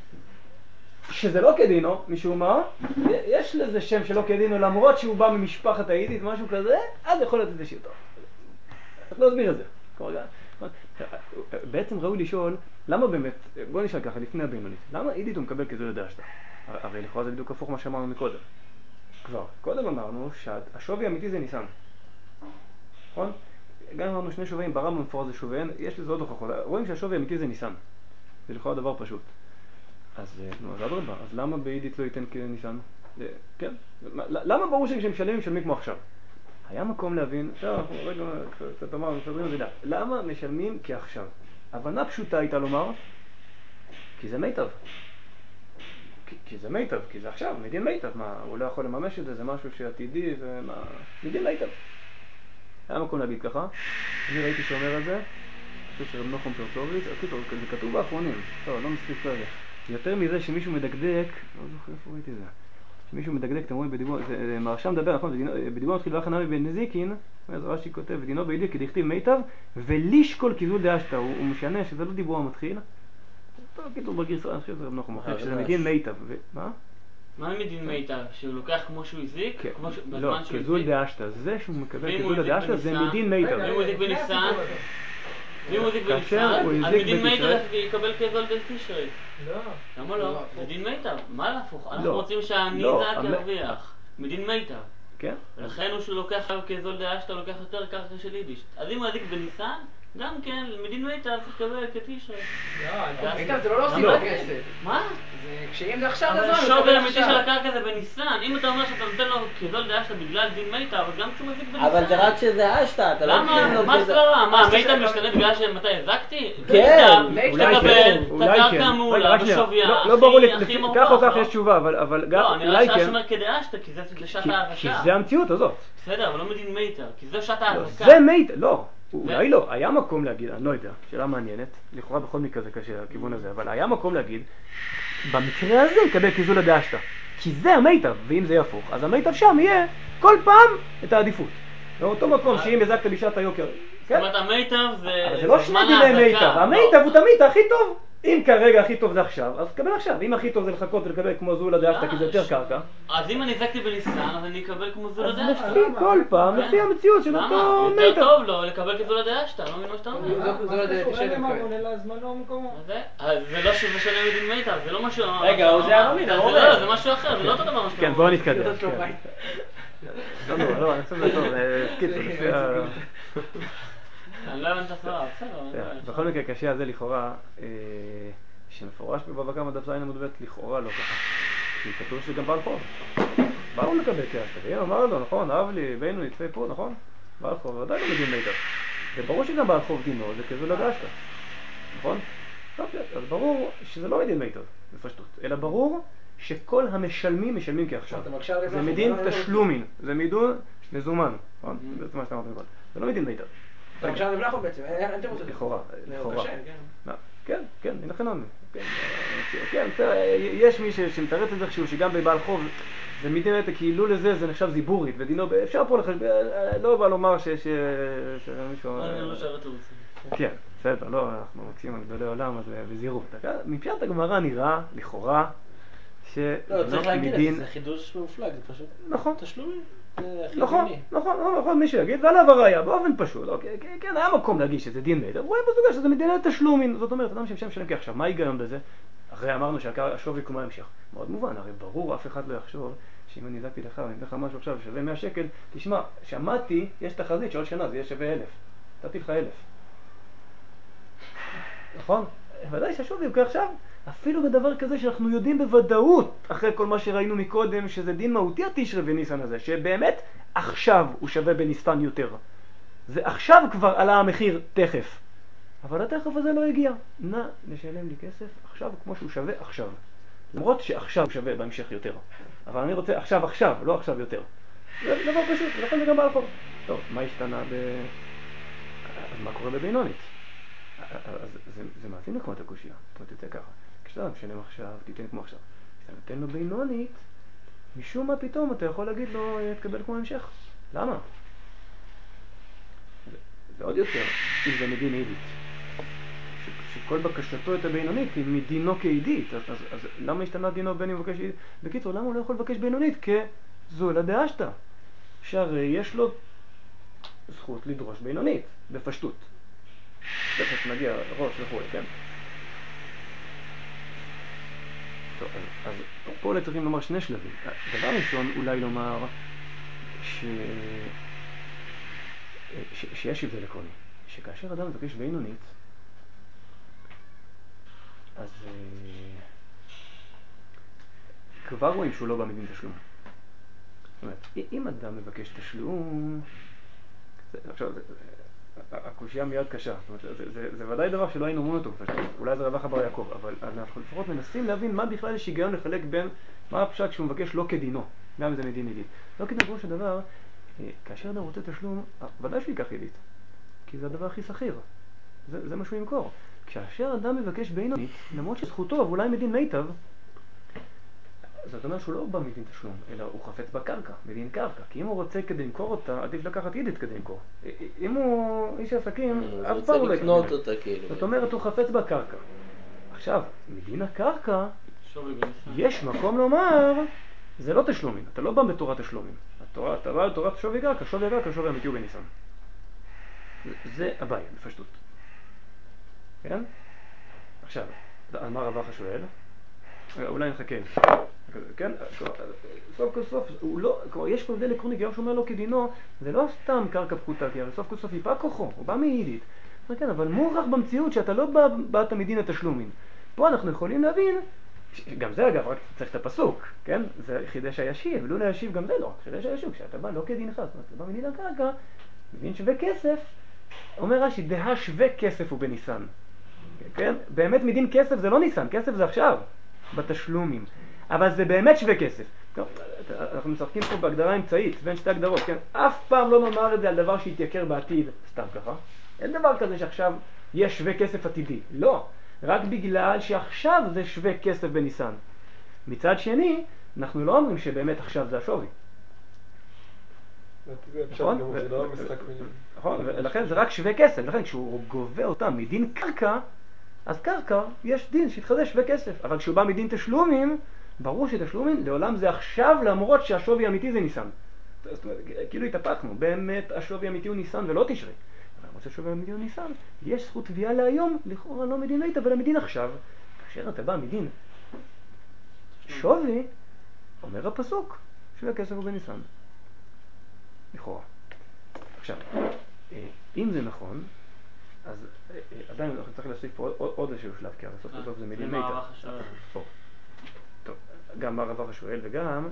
שזה לא כדינו, משום מה, יש לזה שם שלא כדינו למרות שהוא בא ממשפחת האידית, משהו כזה, אז יכול להיות איזה שירתו. צריך להסביר את זה. כרגע. בעצם ראוי לשאול, למה באמת, בוא נשאל ככה, לפני הבינונית, למה אידית הוא מקבל כזולה דאשתא? הרי לכאורה זה בדיוק הפוך מה שאמרנו מקודם. כבר, קודם אמרנו שהשווי האמיתי זה ניסן. נכון? גם אמרנו שני שווים, ברמב"ם מפורש זה שוויין, יש לזה עוד הוכחות. רואים שהשווי האמיתי זה ניסן. זה לכאורה דבר פשוט. אז נו, אז אדרבה, אז למה באידית לא ייתן כניסן? כן? למה ברור שכשהם משלמים, משלמים כמו עכשיו? היה מקום להבין, טוב, רגע, קצת אמר, מסדרים את זה, למה משלמים כעכשיו? הבנה פשוטה הייתה לומר, כי זה מיטב. כי, כי זה מיטב, כי זה עכשיו, מדין מיטב. מה, הוא לא יכול לממש את זה, זה משהו שעתידי, זה מה... מדין מיטב. היה מקום להגיד ככה, אני ראיתי שאומר את זה, אני חושב שרב נחום פרטוביץ, זה כתוב באחרונים, טוב, לא מספיק כרגע. יותר מזה שמישהו מדקדק, לא זוכר איפה ראיתי זה, שמישהו מדקדק, אתם רואים בדיבור, זה מרשם מדבר, נכון, בדיבור מתחיל ואחר נמי בן נזיקין, אז רש"י כותב, ודינו באידית כדכתיב מיטב, ולישקול כזול דאשתא, הוא משנה שזה לא דיבור המתחיל, טוב, קיצור בגרסה, אני חושב שזה רב נחום מוכיח, שזה מדין מיטב, מה? מה מדין מיטב? שהוא לוקח כמו שהוא הזיק? כמו ש- לא, בזמן שהוא כזול הזיק? דאשתא, זה שהוא מקבל ואם הוא כזול הזיק דאשתא זה בניסן? מדין מיטב. אם הוא הזיק בניסן, ואם הוא הזיק כאשר בניסן, הוא אז הזיק מדין מיטב בתשרי. יקבל כזול דתשרי. לא. למה לא? מדין מיטב. מה להפוך? אנחנו לא. רוצים לא, שהניזק המ- ירוויח. מדין מיטב. כן? לכן הוא שהוא לוקח עכשיו כזול דאשתא, לוקח יותר קרקע של יידיש. אז אם הוא הזיק בניסן, גם כן, מדין מיטב צריך לקבל כתשרי. לא, מיטב זה לא להוסיף לא. בכסף. מה? זה כשאם זה עכשיו אבל לזמן, השווי מקבל האמיתי עכשיו. של הקרקע זה בניסן. אם אתה אומר שאתה נותן לו כזול דאשתא בגלל דין מיטב, אבל גם כשהוא מזיק בניסן. אבל זה רק שזה אשתא, אתה לא נותן למה? לו מה כזה- סברה? מה, אשתא מיטב של- משתנה בגלל שמתי הזקתי? כן, מיטב, אולי תקבל כן, את אולי כן. הקרקע רגע, מעולה רק שנייה. בשוויה לא- לא ברור לי, הכי לפי- מרווח, כך או כך לא? יש תשובה, אבל אבל גם לא, נראה אולי שעה כן, שאומר כדאשתא, כי זה זה שעת כי- כי ההאבקה. זה המציאות הזאת. בסדר, אבל לא מדין מיטב, כי זה שעת לא, ההאבקה. זה מיטב, לא, אולי לא, היה מקום להגיד, אני לא יודע, שאלה מעניינת, לכאורה בכל מקרה זה קשה הכיוון הזה, אבל היה מקום להגיד, במקרה הזה יקבל כזולה דאשתא, כי זה המיטב, ואם זה יהפוך, אז המיטב שם יהיה כל פעם את העדיפות. באותו מקום שאם הזקת בשעת היוקר, זאת כן? אומרת, המיטב זה אבל זה לא שני זמן דיני ההאבקה. מיטב, לא. המיטב הוא תמיד הכי טוב. אם כרגע הכי טוב זה עכשיו, אז תקבל עכשיו. אם הכי טוב זה לחכות ולקבל כמו זולה דאשתא, כי זה יותר קרקע. אז אם אני הזקתי בניסן, אז אני אקבל כמו זולה אז דאשתא. לפי כל פעם, כן. לפי המציאות של למה? אותו יותר מיטב. טוב לו לקבל כזולה דאשתא, לא מבין מה שאתה אומר. זה- זה לא יודע, תשאל את מה זה. עונה לה זמנו ומקומו. מה זה? אז זה לא שזה שונה מדין מיטב, זה לא משהו... רגע, הוא זה הרמין, זה הוא לא, אומר. זה משהו אחר, זה לא אותו דבר מה שאתה כן, אומר. בואו נתקדם. יותר טוב, כן. ביי. לא, לא, לא, אני חושב שזה טוב. אה, קיצור, לפי ה... אני לא הבנתי את הסברה, בסדר. אני לא הבנתי. בכל מקרה קשה הזה לכאורה, אה, שמפורש בבבא קמא דף ז עמוד ב' לכאורה לא ככה. כי כתוב שגם בעל חוב. באו לקבל כעשת, ואם אמר לו, נכון, אהב לי, בינו יתפה פה, נכון? בעל חוב, ודאי לא מדין מיטב. זה ברור שגם בעל חוב דינו, זה כזולה דאשתא, נכון? טוב, אז ברור שזה לא מדין מיטב, בפשטות, אלא ברור שכל המשלמים משלמים כעכשיו. אתה מקשה על רב זה נחום, מדין לא, לא, לא. תשלומין, זה מדין מזומן, נכון? זה מה שאתה אמרת מקודם. זה לא מדין מיטב. אתה מקשה על רב נחום בעצם, אין אין תירוץ לזה. לכאורה, זה לכאורה. קשה, כן. לא. כן, כן, לכן אני. כן, יש מי שמתרץ את זה איכשהו, שגם בבעל חוב, זה מדין נתק, כאילו לזה זה נחשב זיבורית, ודינו, אפשר פה לחשב, לא בא לומר שמישהו... אני לא שרת לרוצים. כן, בסדר, לא, אנחנו מקסימים על גדולי עולם, אז בזהירות. מפשט הגמרא נראה, לכאורה, לא, צריך להגיד את מדין... זה, זה חידוש מופלג, זה פשוט נכון. תשלומים. נכון, נכון, נכון, מישהו יגיד, ועליו הראיה, באופן פשוט, אוקיי, כן, היה מקום להגיד שזה דין מידע, רואה בסוגיה שזה מדינת תשלומים, זאת אומרת, אדם שמשם שלם, כי עכשיו, מה ההיגיון בזה? הרי אמרנו שהשווי כמו המשך, מאוד מובן, הרי ברור, אף אחד לא יחשוב, שאם אני זקתי לך, אני אתן לך משהו עכשיו שווה מאה שקל, תשמע, שמעתי, יש תחזית שעוד שנה זה יהיה שווה אלף, נתתי לך אלף. נכון? ודאי שהשווי הוא כעכשיו, אפילו בדבר כזה שאנחנו יודעים בוודאות, אחרי כל מה שראינו מקודם, שזה דין מהותי התשרי וניסן הזה, שבאמת עכשיו הוא שווה בניסן יותר. זה עכשיו כבר עלה המחיר תכף. אבל התכף הזה לא הגיע. נא לשלם לי כסף עכשיו כמו שהוא שווה עכשיו. למרות שעכשיו הוא שווה בהמשך יותר. אבל אני רוצה עכשיו עכשיו, לא עכשיו יותר. זה דבר פשוט, ולכן זה גם בעל חוב. טוב, מה השתנה ב... אז מה קורה בבינונית? אז זה, זה מעשים לקרוא את הקושייה. זאת אומרת, תצא ככה. כשאתה משלם עכשיו, תיתן כמו עכשיו. כשאתה נותן לו בינונית, משום מה פתאום אתה יכול להגיד לו, תקבל כמו המשך. למה? זה, זה עוד יותר, אם זה מדין עידית. שכל בקשתו את הבינונית היא מדינו כעידית. אז, אז, אז למה השתנה דינו בין אם מבקש עידית? בקיצור, למה הוא לא יכול לבקש בינונית? כי זו לדעשתה. שהרי יש לו זכות לדרוש בינונית, בפשטות. תכף נגיע ראש וכו', כן? טוב, אז, אז פה אולי צריכים לומר שני שלבים. דבר ראשון, אולי לומר ש... ש... שיש הבדל עקרוני. שכאשר אדם מבקש בינונית, אז uh, כבר רואים שהוא לא בא מדין תשלום. זאת אומרת, אם אדם מבקש תשלום, זה, עכשיו, זה, הקושייה מיד קשה. זאת אומרת, זה, זה, זה ודאי דבר שלא היינו אומרים אותו, אולי זה רווח בר יעקב, אבל אנחנו לפחות מנסים להבין מה בכלל יש היגיון לחלק בין מה הפשט שהוא מבקש לא כדינו, גם אם זה מדין עילית. לא כדברו של דבר, כאשר אדם רוצה תשלום, ודאי שהוא ייקח עילית, כי זה הדבר הכי סחיר, זה, זה מה שהוא ימכור. כאשר אדם מבקש בינונית, למרות שזכותו, ואולי מדין מיטב, זאת אומרת שהוא לא בא מדין תשלום, אלא הוא חפץ בקרקע, מדין קרקע. כי אם הוא רוצה כדי למכור אותה, עדיף לקחת עידית כדי למכור. אם הוא איש עסקים, אף פעם הוא לא לקנות אותה כאילו. זאת אומרת, הוא חפץ בקרקע. עכשיו, מדין הקרקע, יש מקום לומר, זה לא תשלומים, אתה לא בא בתורת תשלומים. התורה, אתה בא בתורת שווי קרקע, שווי קרקע, שווי אמיתי ובניסן. זה הבעיה, בפשטות. כן? עכשיו, על מה רבח השואל? אולי נחכה. כן? סוף כל סוף, הוא לא, יש פה הבדל עקרוני, גם שאומר לו כדינו, זה לא סתם קרקע פחותה, כי הרי סוף כל סוף יפה כוחו, הוא בא מעידית. כן, אבל מוכרח במציאות שאתה לא בא, באת מדין התשלומים. פה אנחנו יכולים להבין, גם זה אגב, רק צריך את הפסוק, כן? זה חידש הישיב, לא להשיב גם זה לא, חידש הישיב, כשאתה בא לא כדינך, זאת אומרת, אתה בא מדין הקרקע, מבין שווה כסף, אומר רש"י, דה שווה כסף הוא בניסן. כן? באמת מדין כסף זה לא ניסן, כסף זה עכשיו, בתשלומים. אבל זה באמת שווה כסף. אנחנו משחקים פה בהגדרה אמצעית, בין שתי הגדרות, כן? אף פעם לא נאמר את זה על דבר שיתייקר בעתיד, סתם ככה. אין דבר כזה שעכשיו יש שווה כסף עתידי. לא. רק בגלל שעכשיו זה שווה כסף בניסן. מצד שני, אנחנו לא אומרים שבאמת עכשיו זה השווי. נכון? זה לא משחק מילים. נכון, ולכן זה רק שווה כסף. לכן כשהוא גובה אותם מדין קרקע, אז קרקע יש דין שיתחדש שווה כסף. אבל כשהוא בא מדין תשלומים, ברור שתשלומים לעולם זה עכשיו, למרות שהשווי האמיתי זה ניסן. זאת אומרת, כאילו התהפכנו, באמת השווי האמיתי הוא ניסן ולא תשרי. אבל למרות שהשווי האמיתי הוא ניסן, יש זכות תביעה להיום, לכאורה לא מדין היית, אבל המדין עכשיו. כאשר אתה בא מדין שווי, אומר הפסוק, שווה כסף הוא בניסן. לכאורה. עכשיו, אם זה נכון, אז עדיין אנחנו צריכים להוסיף פה עוד איזשהו שלב, כי הרי סוף בסוף זה מדין מיטה. טוב, גם מה רבח השואל וגם...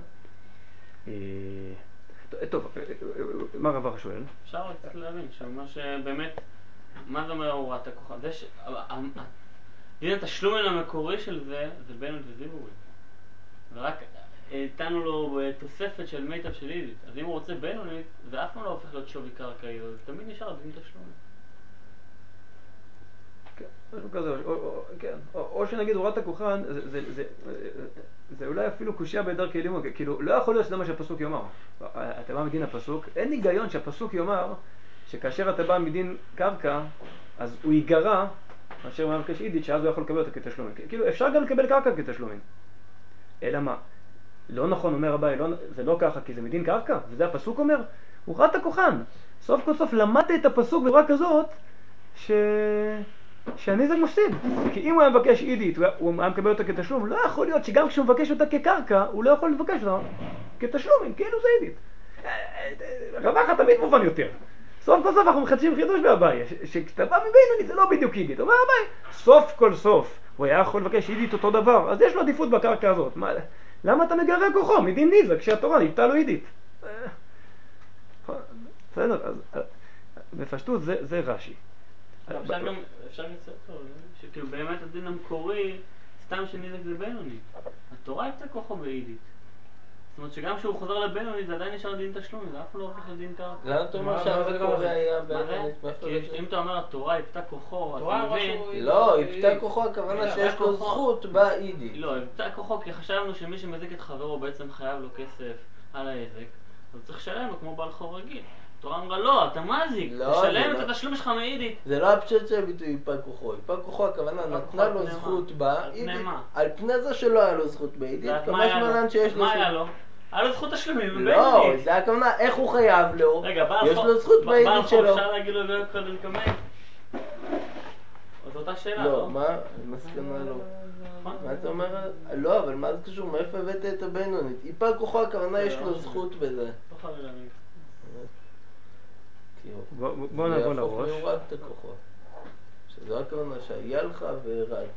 טוב, מה רבח השואל? אפשר רק קצת להבין, שאומר שבאמת, מה זה אומר הוראת הכוכב? דין התשלום המקורי של זה, זה בינונית וזיבורית. ורק נתנו לו תוספת של מיטב של עידית. אז אם הוא רוצה בינונית, זה אף פעם לא הופך להיות שווי קרקעי, אז תמיד נשאר דין תשלום. משהו כזה, או, או, כן, או, או שנגיד הורת הכוחן, זה, זה, זה, זה אולי אפילו קושיה בהיעדר כלים, כאילו, לא יכול להיות שזה מה שהפסוק יאמר. אתה בא מדין הפסוק, אין היגיון שהפסוק יאמר שכאשר אתה בא מדין קרקע, אז הוא ייגרע, מאשר הוא מבקש יידיט, שאז הוא יכול לקבל אותה כתשלומים. כאילו, אפשר גם לקבל קרקע כתשלומים. אלא מה? לא נכון, אומר הבא, לא, זה לא ככה, כי זה מדין קרקע, וזה הפסוק אומר, הורת הכוחן. סוף כל סוף למדת את הפסוק בצורה כזאת, ש... שהנזק מפסיד. כי אם הוא היה מבקש אידית, הוא היה מקבל אותה כתשלום, לא יכול להיות שגם כשהוא מבקש אותה כקרקע, הוא לא יכול לבקש אותה כתשלום, כאילו זה אידית. רבחה תמיד מובן יותר. סוף כל סוף אנחנו מחדשים חידוש באביי, שכשאתה בא מבינוני זה לא בדיוק אידית. אומר אביי, סוף כל סוף הוא היה יכול לבקש אידית אותו דבר, אז יש לו עדיפות בקרקע הזאת. מה, למה אתה מגרה כוחו? מדין ניזק, כשהתורה ניבטה לו אידית. בסדר, אז בפשטות זה, זה רש"י. אפשר גם, אפשר לצאת טוב, שכאילו באמת הדין המקורי, סתם שניזק זה בינוני. התורה הייתה כוחו באידית. זאת אומרת שגם כשהוא חוזר לבינוני זה עדיין נשאר דין תשלום, זה אף לא הופך לדין קרקע. למה אתה אומר שהמקורי היה בינונית? כי אם אתה אומר התורה היפתה כוחו, אתה מבין? לא, היפתה כוחו הכוונה שיש לו זכות באידית. לא, היפתה כוחו כי חשבנו שמי שמזיק את חברו בעצם חייב לו כסף על ההזק, אז צריך לשלם לו כמו בעל חוב רגיל. התורה אמרה לא, אתה מזיק, תשלם את התשלום שלך מאידית. זה לא הפשט של ביטוי היפה כוחו, היפה כוחו הכוונה נתנה לו זכות באידית, על פני זה שלא היה לו זכות באידית, מה היה לו? היה לו זכות תשלומים בבינונית. לא, זה הכוונה, איך הוא חייב לו, יש לו זכות באידית שלו. בעל חוב אפשר להגיד לו לא קודם לקמל? זאת אותה שאלה, לא? לא, מה? מסכנה לא. מה אתה אומר? לא, אבל מה זה קשור? מאיפה הבאת את הבינונית? היפה כוחו הכוונה יש לו זכות בזה. לא חייב להגיד. בוא נעבור לראש. זה יהפוך להורדת הכוחו. שזו הכוונה שהיה לך והרדת.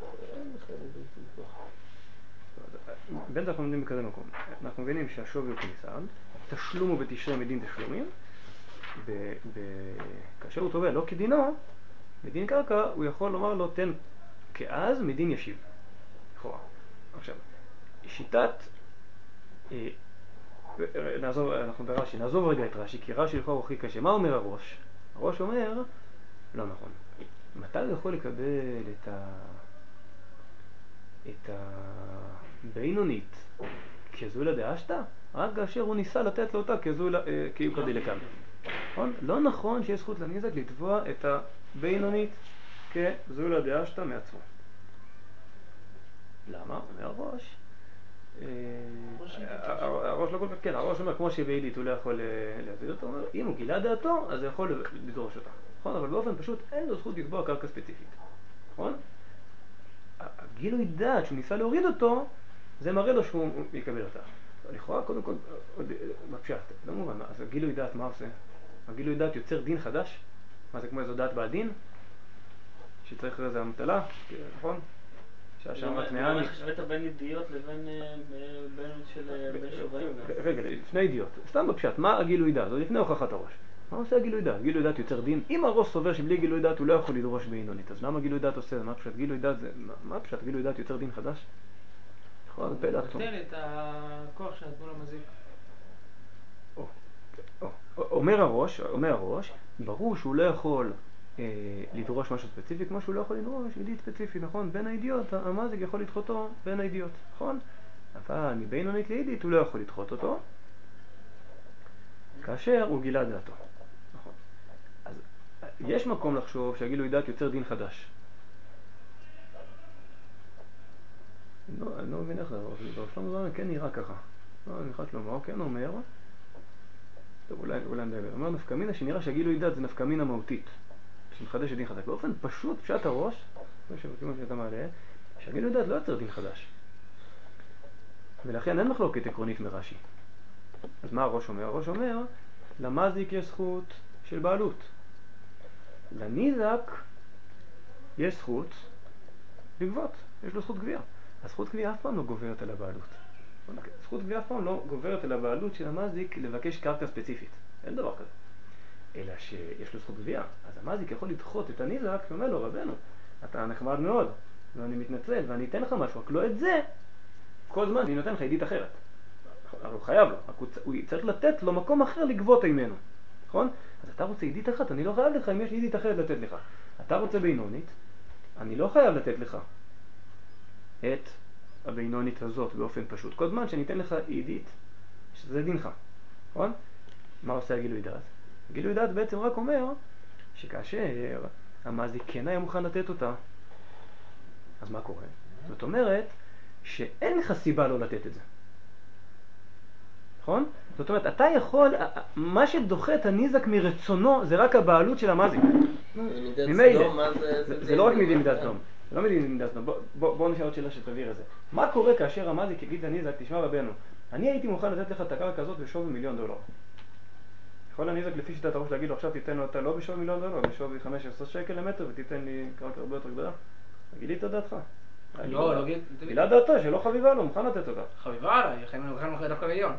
בין אנחנו עומדים בכזה מקום. אנחנו מבינים שהשווי הוא כניסן, תשלום הוא בתשרי מדין תשלומים, כאשר הוא תובע לא כדינו, מדין קרקע, הוא יכול לומר לו תן כאז מדין ישיב. לכאורה. עכשיו, שיטת... נעזוב, אנחנו ברש"י, נעזוב רגע את רש"י, כי רש"י לכאורה הוא הכי קשה. מה אומר הראש? הראש אומר, לא נכון. מתי הוא יכול לקבל את ה... את הבינונית כזולה דאשתא? רק כאשר הוא ניסה לתת לו אותה כזולה, כאילו כדי לקבל. נכון? לא נכון שיש זכות לניזק לתבוע את הבינונית כזולה דאשתא מעצמו. למה? אומר הראש. הראש לא כל כך, כן, הראש אומר כמו שבאידית הוא לא יכול להזיז אותו, אומר, אם הוא גילה דעתו, אז הוא יכול לדרוש אותה, נכון? אבל באופן פשוט אין לו זכות לקבוע קרקע ספציפית, נכון? הגילוי דעת שהוא ניסה להוריד אותו, זה מראה לו שהוא יקבל אותה. לכאורה, קודם כל, בפשט, לא מובן, אז הגילוי דעת מה עושה? הגילוי דעת יוצר דין חדש? מה זה כמו איזו דעת בעל דין? שצריך איזו המטלה, נכון? שהשארת מעני... למה חשבת בין ידיעות לבין בין שובעים? רגע, לפני ידיעות. סתם בפשט, מה הגילוי דעת? זה לפני הוכחת הראש. מה עושה הגילוי דעת? גילוי דעת יוצר דין. אם הראש סובר שבלי גילוי דעת הוא לא יכול לדרוש בעינונית, אז למה גילוי דעת עושה? מה פשט? גילוי דעת זה... מה פשט? גילוי דעת יוצר דין חדש? לכאורה זה פלא עצום. נותן את הכוח שנתנו למזיק. אומר הראש, אומר הראש, ברור שהוא לא יכול לדרוש משהו ספציפי, כמו שהוא לא יכול לדרוש ידיד ספציפי, נכון? בין הידיעות, המזיק יכול לדחותו בין הידיעות, נכון? אבל מבינונית לידיד הוא לא יכול לדחות אותו, כאשר הוא גילה דעתו, נכון? אז יש מקום לחשוב שהגילוי דעת יוצר דין חדש. אני לא מבין איך זה, אבל שלמה זמן כן נראה ככה. לא, אני חד שלמה, כן אומר, טוב, אולי, אולי נדבר. אומר נפקמינה שנראה שהגילוי דעת זה נפקמינה מהותית. שמחדש דין חדש. באופן פשוט, פשט הראש, כמו שאתה מעלה, שהגילוי דעת לא יוצר דין חדש. ולכן אין מחלוקת עקרונית מרש"י. אז מה הראש אומר? הראש אומר, למזיק יש זכות של בעלות. לניזק יש זכות לגבות. יש לו זכות גבייה. הזכות גבייה אף פעם לא גוברת על הבעלות. זכות גבייה אף פעם לא גוברת על הבעלות של המזיק לבקש קרקע ספציפית. אין דבר כזה. אלא שיש לו זכות גבייה. אז המזיק יכול לדחות את הניזק ואומר לו, רבנו, אתה נחמד מאוד, ואני מתנצל, ואני אתן לך משהו, רק לא את זה, כל זמן אני נותן לך ידית אחרת. אבל הוא חייב לו, הוא צריך לתת לו מקום אחר לגבות ממנו. נכון? אז אתה רוצה ידית אחת, אני לא חייב לך אם יש ידית אחרת לתת לך. אתה רוצה בינונית, אני לא חייב לתת לך את הבינונית הזאת באופן פשוט. כל זמן שאני אתן לך עידית, שזה דינך, נכון? מה עושה הגילוי דעת? הגילוי דעת בעצם רק אומר שכאשר המזיק כן היה מוכן לתת אותה, אז מה קורה? זאת אומרת שאין לך סיבה לא לתת את זה. נכון? זאת אומרת, אתה יכול, מה שדוחה את הניזק מרצונו זה רק הבעלות של המזיק. ממילא, זה לא רק מידת סדום. זה לא מידת סדום. בואו נשאל עוד שאלה שתבהיר את זה. מה קורה כאשר המזיק יגיד לניזק, תשמע רבנו, אני הייתי מוכן לתת לך את הקרקע הזאת בשווי מיליון דולר. יכול הניזק לפי שיטת הראש להגיד לו, עכשיו תיתן לו אותה לא בשווי מיליון דולר, בשווי חמישה עשר שקל למטר ותיתן לי קרקע הרבה יותר גדולה. תגיד לי את דעתך. לא, לא גיד. גילה דעתו שלא חביבה לו, מוכן לתת אותה. חביבה עליי, לכן אני מוכן דווקא מיליון.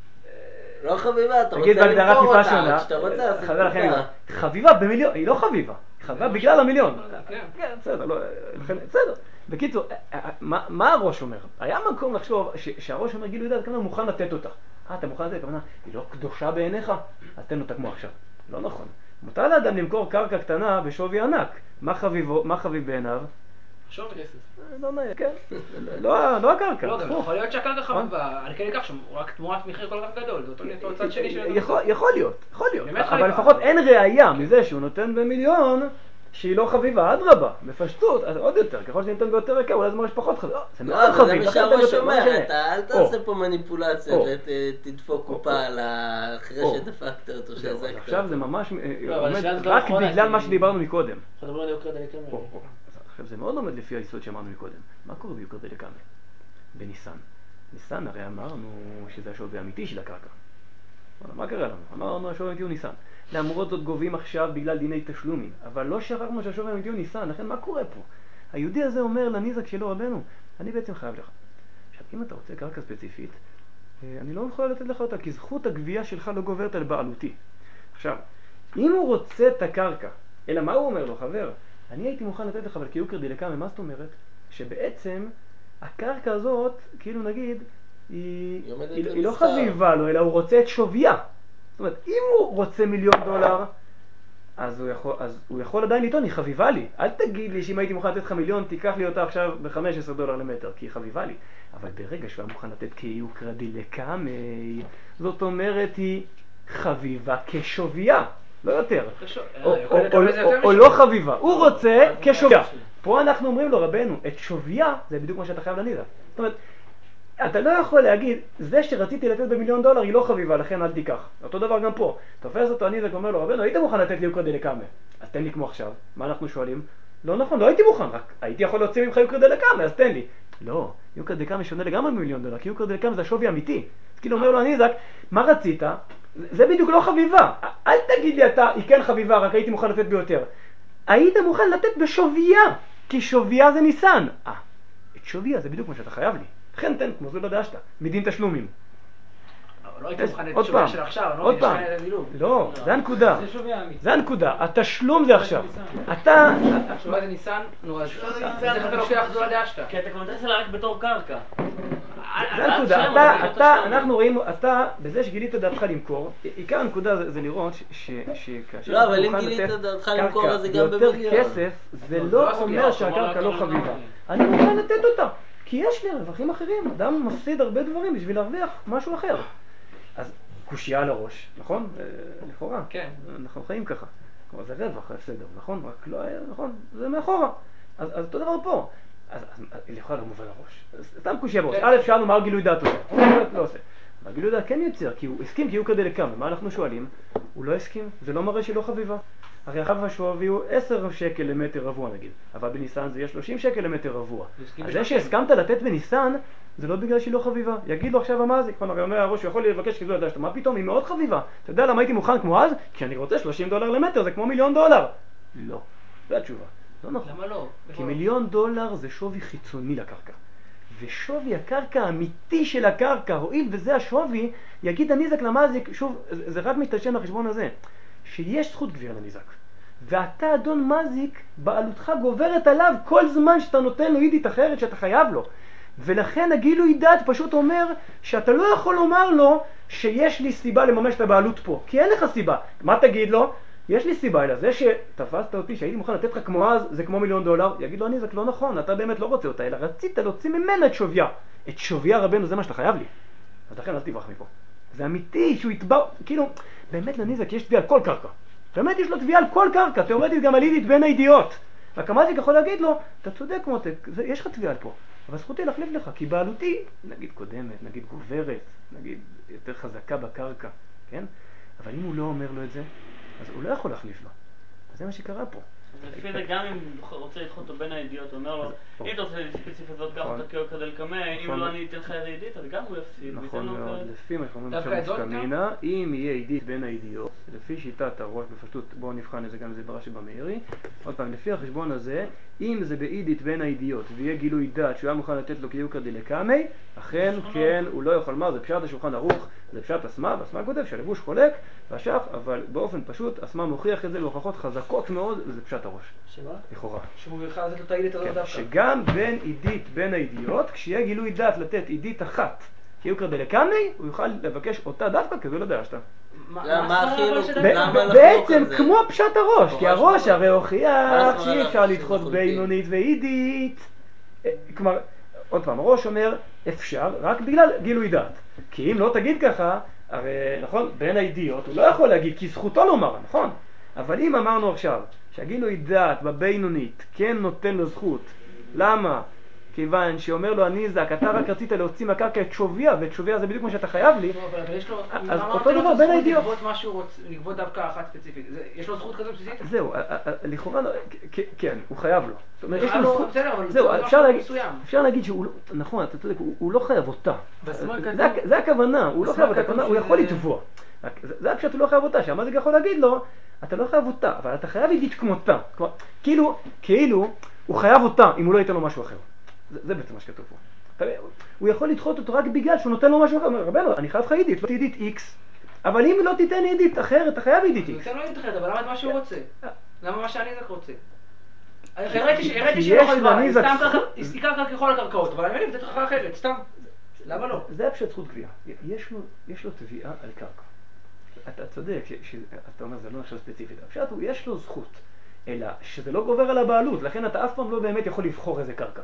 לא חביבה, אתה תגיד רוצה בהגדרה למכור טיפה אותה, שונה, כשאתה רוצה, אז חבר לכם, תקרא. חביבה במיליון, היא לא חביבה, היא חביבה בגלל המיליון. כן. כן, בסדר, לא, לכן, בסדר. בקיצור, מה מה הראש אומר? היה מקום לחשוב ש- שהראש אומר, גילוי דעת, כמובן מוכן לתת אותה. אה, אתה מוכן לתת, כמובן, היא לא קדושה בעיניך? אז תן אותה כמו עכשיו. לא נכון. מותר לאדם למכור קרקע קטנה בשווי ענק. מה חביבו, מה חביב בעיניו? שוב כסף. לא נהיה, כן. לא לא הקרקע. לא, גם יכול להיות שהקרקע חביבה, אני כן אקח שם רק תמורת מחיר כל כך גדול, זה אותו צד שני של הדבר. יכול יכול להיות, יכול להיות. באמת אבל חביבה. לפחות אין ראייה מזה שהוא נותן במיליון שהיא לא חביבה, אדרבה, בפשטות, אז עוד יותר, ככל שניתן ביותר יקר, אולי זה מרש פחות חביב. זה לא, מאוד אבל זה חביב, מה לכן שהראש יותר, מה אומר, משנה? אתה אל או, תעשה פה מניפולציה או. ותדפוק או. קופה על ה- אחרי או. שדפקת אותו, זהו, שהזקת אז עכשיו אותו. זה ממש אה, לא, אבל עומד השאלה הזאת לא רק נכונה, בגלל כי- מה שדיברנו מקודם. אנחנו מדברים על יוקר דלקמי. או, או. אז עכשיו זה מאוד עומד לפי היסוד שאמרנו מקודם. מה קורה ביוקר דלקמי? בניסן. ניסן הרי אמרנו שזה השווי האמיתי של הקרקע. אבל מה קרה לנו? אמרנו השווי האמיתי הוא ניסן. למרות זאת גובים עכשיו בגלל דיני תשלומים, אבל לא שכחנו שהשווי האמיתי הוא ניסן. לכן מה קורה פה? היהודי הזה אומר לניזק שלו, רבנו, אני בעצם חייב לך. עכשיו, אם אתה רוצה קרקע ספציפית, אה, אני לא יכול לתת לך אותה, כי זכות הגבייה שלך לא גוברת על בעלותי. עכשיו, אם הוא רוצה את הקרקע, אלא מה הוא אומר לו, חבר? אני הייתי מוכן לתת לך, אבל כיוקר דלקמי, מה זאת אומרת? שבעצם הקרקע הזאת, כאילו נגיד, היא, היא עומדת היא, היא לא למסחר. חביבה לו, אלא הוא רוצה את שוויה. זאת אומרת, אם הוא רוצה מיליון דולר, אז הוא יכול, אז הוא יכול עדיין לטעון, היא חביבה לי. אל תגיד לי שאם הייתי מוכן לתת לך מיליון, תיקח לי אותה עכשיו ב-חמישה עשר דולר למטר, כי היא חביבה לי. אבל ברגע שהוא היה מוכן לתת כיוקר דלקמי, זאת אומרת, היא חביבה כשוויה, לא יותר. או, או, או, או, או לא חביבה, הוא רוצה כשוויה. פה אנחנו אומרים לו, רבנו, את שוויה זה בדיוק מה שאתה חייב לניזק. זאת אומרת, אתה לא יכול להגיד, זה שרציתי לתת במיליון דולר היא לא חביבה, לכן אל תיקח. אותו דבר גם פה. תופס אותו הניזק ואומר לו, רבנו, היית מוכן לתת לי יוקר דלקמי? אז תן לי כמו עכשיו. מה אנחנו שואלים? לא נכון, לא הייתי מוכן, רק הייתי יכול להוציא ממך יוקר דלקמי, אז תן לי. לא, יוקר דלקמי שונה לגמרי ממיליון דולר, כי יוקר דלקמי זה השווי אמיתי. אז כאילו אומר לו הניזק, מה רצית? זה בדיוק לא חביבה. אל תגיד לי אתה, היא כן חביבה, רק הייתי מוכן לתת ביותר. היית מוכן לתת בשוויה, כי שוויה זה ניסן. אה, את שוויה זה בדיוק מה שאתה חייב לי. לכן תן, כמו זו לא דשת, מדין תשלומים. אבל לא הייתי מוכן את עוד שוויה פעם, של עכשיו, אני לא עוד מבין, פעם. יש כאלה דילוג. לא, זה הנקודה. זה שווי האמיתי. זה הנקודה. התשלום זה עכשיו. אתה... שוויה זה ניסן, נו אז לא, אז ניסן, איך אתה לוקח זו לדשת? כי אתה קונטרס אליה רק בתור קרקע. זה הנקודה. אתה, אתה, אנחנו רואים, אתה, בזה שגילית דעתך למכור, עיקר הנקודה זה- זה לראות ש- ש- שכאשר לא, אבל אתה אם מוכן גילית לתת דעתך למכור, קרקע אז זה גם ביותר במיליון. כסף, זה לא, זה לא לא הסוגיה, אומר זה שהקרקע לא רק חביבה. על אני מוכן לתת אותה, כי יש לי רווחים אחרים. אדם מפסיד הרבה דברים בשביל להרוויח משהו אחר. אז קושייה על הראש, נכון? אה, לכאורה. כן. אנחנו חיים ככה. כלומר, זה רווח, בסדר, נכון? רק לא היה, נכון? זה מאחורה. אז, אז אותו דבר פה. אז, אז לכאורה לא מובן הראש. אז סתם קושייה בראש. כן. א', שאלנו מה גילוי דעת עושה. הוא אומר, לא עושה. אבל גילוי דעת כן יוצר, כי הוא הסכים, כי הוא כדי לקם. ומה אנחנו שואלים? הוא לא הסכים. זה לא מראה שהיא לא חביבה. הרי החב השווי הוא עשרה שקל למטר רבוע נגיד. אבל בניסן זה יהיה שלושים שקל למטר רבוע. אז זה שהסכמת לתת בניסן, זה לא בגלל שהיא לא חביבה. יגיד לו עכשיו המאזיק, הרי אומר הראש, הוא יכול לבקש כזו לדעת, מה פתאום, היא מאוד חביבה. אתה יודע למה הייתי מוכן כמו אז? כי אני רוצה שלושים דולר למטר, זה כמו מיליון דולר. לא, זו התשובה. לא נכון. למה לא? כי מיליון דולר זה שווי חיצוני לקרקע. ושווי הקרקע האמיתי של הקרקע, הואיל וזה השווי, יגיד הניזק למאזיק, שוב, זה רק מתרשם לחשבון הזה, שיש זכות גביר לניזק. ואתה אדון מזיק, בעלותך גוברת עליו כל זמן שאתה נותן לו ידית אחרת שאתה חייב לו. ולכן הגילוי דעת פשוט אומר שאתה לא יכול לומר לו שיש לי סיבה לממש את הבעלות פה, כי אין לך סיבה. מה תגיד לו? יש לי סיבה, אלא זה שתפסת אותי, שהייתי מוכן לתת לך כמו אז, זה כמו מיליון דולר, יגיד לו, אני זה לא נכון, אתה באמת לא רוצה אותה, אלא רצית להוציא ממנה את שוויה. את שוויה רבנו, זה מה שאתה חייב לי. אז לכן אל תברח מפה. זה אמיתי שהוא יתבע, כאילו, באמת לניזק יש תביעה על כל קרקע. באמת יש לו תביעה על כל קרקע, תיאורטית גם על אידית בין הידיעות. רק המזיק יכול להגיד לו, אתה צודק מותק, זה, יש לך תביעה פה, אבל זכותי להחליף לך, כי בעלותי, נגיד קודמת, נגיד גוברת, נגיד יותר חזקה בקרקע, כן? אבל אם הוא לא אומר לו את זה, אז הוא לא יכול להחליף לו. אז זה מה שקרה פה. לפי זה גם אם רוצה לדחות אותו בין הידיעות, הוא אומר לו, אם אתה רוצה ספציפית זאת ככה, אתה כדי לקמא, אם לא אני אתן לך ידידית, אז גם הוא יפסיד. נכון מאוד, לפי מה שאומרים עכשיו מסכמינה, אם יהיה עידית בין הידיעות, לפי שיטת הראש בפשטות, בואו נבחן את זה גם זה ברש"י במאירי, עוד פעם, לפי החשבון הזה, אם זה בעידית בין הידיעות ויהיה גילוי דעת שהוא היה מוכן לתת לו קיוקר דלקמי, אכן כן, הוא לא יכול לומר, זה פשט השולחן ערוך, זה פשט אסמה, ואסמה כותב שהלבוש חולק והשח, אבל באופן פשוט אסמה מוכיח את זה בהוכחות חזקות מאוד, וזה פשט הראש. שמה? לכאורה. שהוא בכלל לתת לו את העידית הזאת דווקא. שגם בין עידית בין הידיעות, כשיהיה גילוי דעת לתת עידית אחת קיוקר דלקמי, הוא יוכל לבקש אותה דווקא כזו לדעשתה. מה החילוק? בעצם כמו פשט הראש, כי הראש הרי הוכיח שאי אפשר לדחות בינונית ואידית. כלומר, עוד פעם, הראש אומר אפשר רק בגלל גילוי דעת. כי אם לא תגיד ככה, הרי נכון, בין הידיעות הוא לא יכול להגיד, כי זכותו לומר, נכון? אבל אם אמרנו עכשיו שהגילוי דעת בבינונית כן נותן לו זכות, למה? כיוון שאומר לו הניזק, אתה רק רצית להוציא מהקרקע את שוויה, ואת שוויה זה בדיוק מה שאתה חייב לי, אז אותו דבר בין הידיעות. לגבות משהו רוצה, לגבות דווקא אחת ספציפית, יש לו זכות כזאת בסיסית? זהו, לכאורה, כן, הוא חייב לו. בסדר, אבל זהו, זה מסוים. אפשר להגיד שהוא, נכון, אתה צודק, הוא לא חייב אותה. זה הכוונה, הוא לא חייב אותה, הוא יכול לתבוע. זה הפשט, הוא לא חייב אותה, שהמזיק יכול להגיד לו, אתה לא חייב אותה, אבל אתה חייב עידית כמותה. כאילו, כאילו, הוא חייב אותה אם הוא לא ייתן לו משהו אחר. זה, זה בעצם מה שכתוב פה. הוא יכול לדחות אותו רק בגלל שהוא נותן לו משהו אחר. רבנו, אני חייב לך עידית, לא תעידית X, אבל אם לא תיתן עידית אחרת, אתה חייב עידית X. הוא ייתן לו עידית אחרת, אבל למה את מה שהוא רוצה? למה מה שהניזק רוצה? הראיתי שלא יכול לדבר, סתם קרקע ככל הקרקעות, אבל אני אוהב לתת לך אחרת, סתם. למה לא? זה הפשט זכות קביעה. יש לו תביעה על קרקע. אתה צודק, אתה אומר, זה לא נחשב ספציפית. הפשט הוא, יש לו זכות. אלא שזה לא גובר על הבעלות, לכן אתה אף פעם לא באמת יכול לבחור איזה קרקע.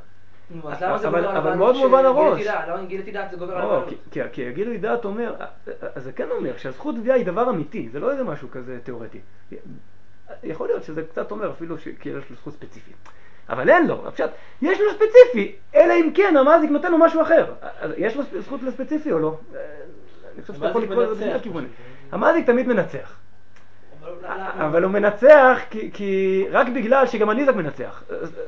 אבל מאוד מובן הראש. למה גילוי דעת זה גובר על הבעלות? כי גילוי דעת אומר, אז זה כן אומר שהזכות תביעה היא דבר אמיתי, זה לא איזה משהו כזה תיאורטי. יכול להיות שזה קצת אומר אפילו כי יש לו זכות ספציפית. אבל אין לו, הפשט, יש לו ספציפי, אלא אם כן המזיק נותן לו משהו אחר. יש לו זכות לספציפי או לא? אני חושב שאתה יכול לקרוא את זה בשני הכיוונים. המזיק תמיד מנצח. אבל הוא מנצח כי רק בגלל שגם הניזק מנצח.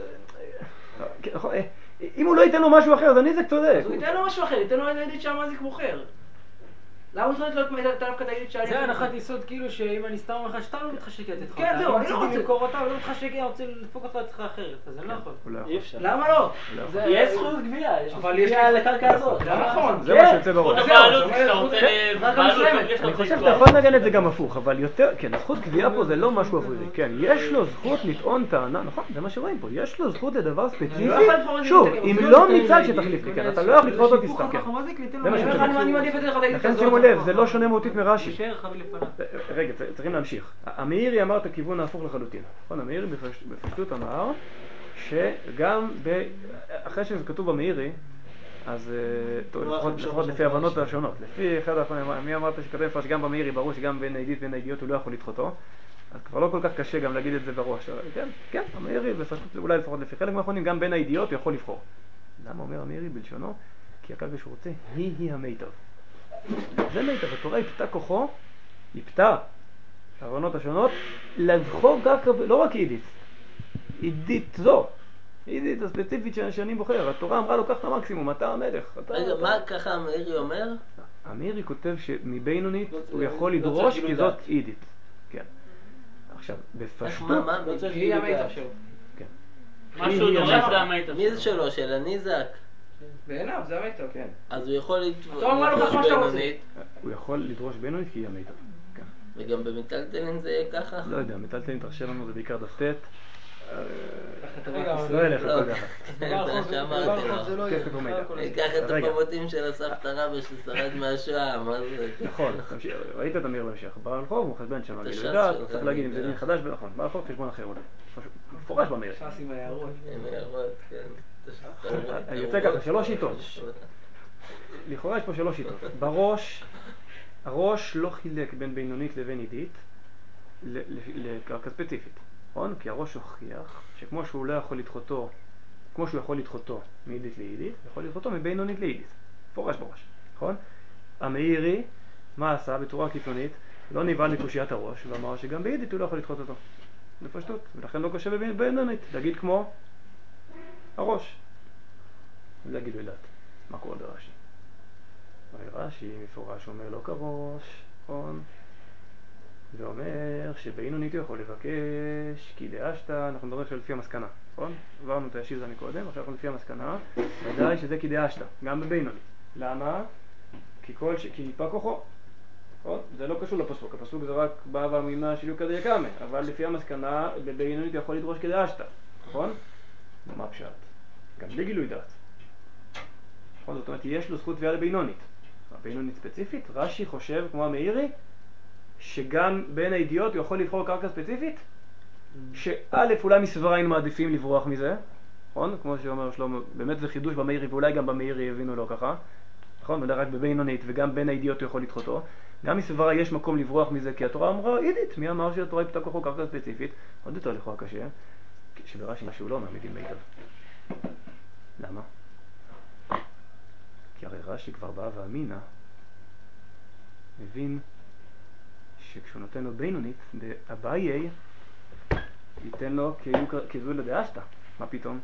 אם הוא לא ייתן לו משהו אחר, אז הניזק צודק. אז הוא ייתן לו משהו אחר, ייתן לו את העידית שהמזיק מוכר. למה הוא צריך להיות דווקא את העידית שהעידית? זה הנחת יסוד כאילו שאם אני סתם אומר לך שאתה לא מתחשק לתת לך. כן, זהו, אני לא רוצה למכור אותה, ולא מתחשק, אני רוצה לדפוק אותך אצלך אחרת, אז אני לא יכול. אי אפשר. למה לא? יש זכות גבייה, יש אבל זכות גבייה לקרקע הזאת. נכון. זה מה שיוצא בראש. זכות הבעלות, כשאתה רוצה לבעלות, אני חושב שאתה יכול לנגן את זה גם הפוך, אבל יותר, כן, הזכות קביעה פה זה לא משהו אווירי, כן, יש לו זכות לטעון טענה, נכון, זה מה שרואים פה, יש לו זכות לדבר ספציפי, שוב, אם לא מצד שתחליף לי, כן, אתה לא יכול לדחות אותי סתם, כן. זה מה שיוצא. לכן שימו לב, זה לא שונה מהותית מרש"י. רגע, צריכים להמשיך. המאירי אמר את הכיוון ההפוך לחלוטין. נכון, המאירי בפשטות אמר שגם אחרי שזה כתוב במאירי, אז לפחות לפי הבנות השונות. לפי אחד האחרונים, מי אמרת שכתוב מפרש גם במאירי, ברור שגם בין הידית ובין הידיעות הוא לא יכול לדחותו. אז כבר לא כל כך קשה גם להגיד את זה בראש. כן, כן, המאירי, אולי לפחות לפי חלק מהאחרונים, גם בין הידיעות הוא יכול לבחור. למה אומר המאירי בלשונו? כי הקרקע שהוא רוצה, היא-היא המיטב. זה מיטב, התורה יפתה כוחו, יפתה, ההבנות השונות, לבחור קרקע, לא רק עידית, עידית זו, עידית הספציפית שאני בוחר, התורה אמרה לו, קח את המקסימום, אתה המלך. רגע, מה ככה המאירי אומר? המאירי כותב שמבינונית הוא יכול לדרוש כי זאת עידית. כן. עכשיו, בפשטות... מה, מה? היא המיטב שלו. כן. משהו דורש זה המיטב. מי זה שלו? של הניזק? בעיניו, זה המיטב. כן. אז הוא יכול אמר לו, לדרוש מה שאתה רוצה. בינונית. הוא יכול לדרוש בינונית כי היא המיטב. כן. וגם במיטלטלין זה יהיה ככה? לא יודע, מיטלטלין תרשה לנו זה בעיקר דף ט'. לא ילך לכל ככה. זה שאמרתי לו. כסף ומידע. ייקח את רגע. הפמוטים של הסבתא רבא ששרד מהשואה, מה זה? נכון, תמשיך, ראית את אמיר בהמשך. ברחוב הוא חשבן שם, את גילוי הש"ס דעת, שלך, צריך להגיד אם זה אני דין יודע. חדש ונכון. ברחוב חשבון אחר עולה. מפורש במאיר. ש"ס עם ההערות. עם הערות, כן. יוצא ככה, שלוש שיטות. לכאורה יש פה שלוש שיטות. בראש, הראש לא חילק בין בינונית לבין עידית ל- ל- לקרקע ספציפית, נכון? כי הראש הוכיח שכמו שהוא לא יכול לדחותו, כמו שהוא יכול לדחותו מעידית לעידית, הוא יכול לדחותו מבינונית לעידית. פורש בראש, נכון? המאירי, מה עשה בצורה קיצונית? לא נבהל מקושיית הראש ואמר שגם בעידית הוא לא יכול לדחות אותו. בפשטות, ולכן לא קשה בבינונית. להגיד כמו הראש. זה גילוי דעת. מה קורה ברש"י? רש"י מפורש אומר לא כראש, נכון? ואומר שבעינונית הוא יכול לבקש כי דאשתא, אנחנו מדברים עכשיו לפי המסקנה, נכון? עברנו את הישיר זה מקודם, עכשיו אנחנו לפי המסקנה, ודאי שזה כי דאשתא, גם בבינונית. למה? כי כל ש... כי פא כוחו. נכון? זה לא קשור לפסוק, הפסוק זה רק בא והמימה של יוקא דיקאמי, אבל לפי המסקנה בבינונית הוא יכול לדרוש כי דאשתא, נכון? מה פשט? גם בלי גילוי דעת. נכון? זאת אומרת, יש לו זכות תביעה לבינונית. הבינונית ספציפית, רש"י חושב, כמו המאירי, שגם בין הידיעות הוא יכול לבחור קרקע ספציפית, שא' אולי מסברה היינו מעדיפים לברוח מזה, נכון? כמו שאומר שלמה, באמת זה חידוש במאירי, ואולי גם במאירי הבינו לו ככה, נכון? אולי רק בבינונית, וגם בין הידיעות הוא יכול לדחותו. גם מסברה יש מקום לברוח מזה, כי התורה אמרה, עידית, מי אמר שהתורה היא פתח כוחו קרקע ספציפית? עוד יותר לכאורה קשה, שברש"י משהו לא מעמידים מיטב. למה? כי הרי רש"י כבר בא ואמינה, מבין שכשהוא נותן לו בינונית, אביי ייתן לו כזוי לדאשתא. מה פתאום?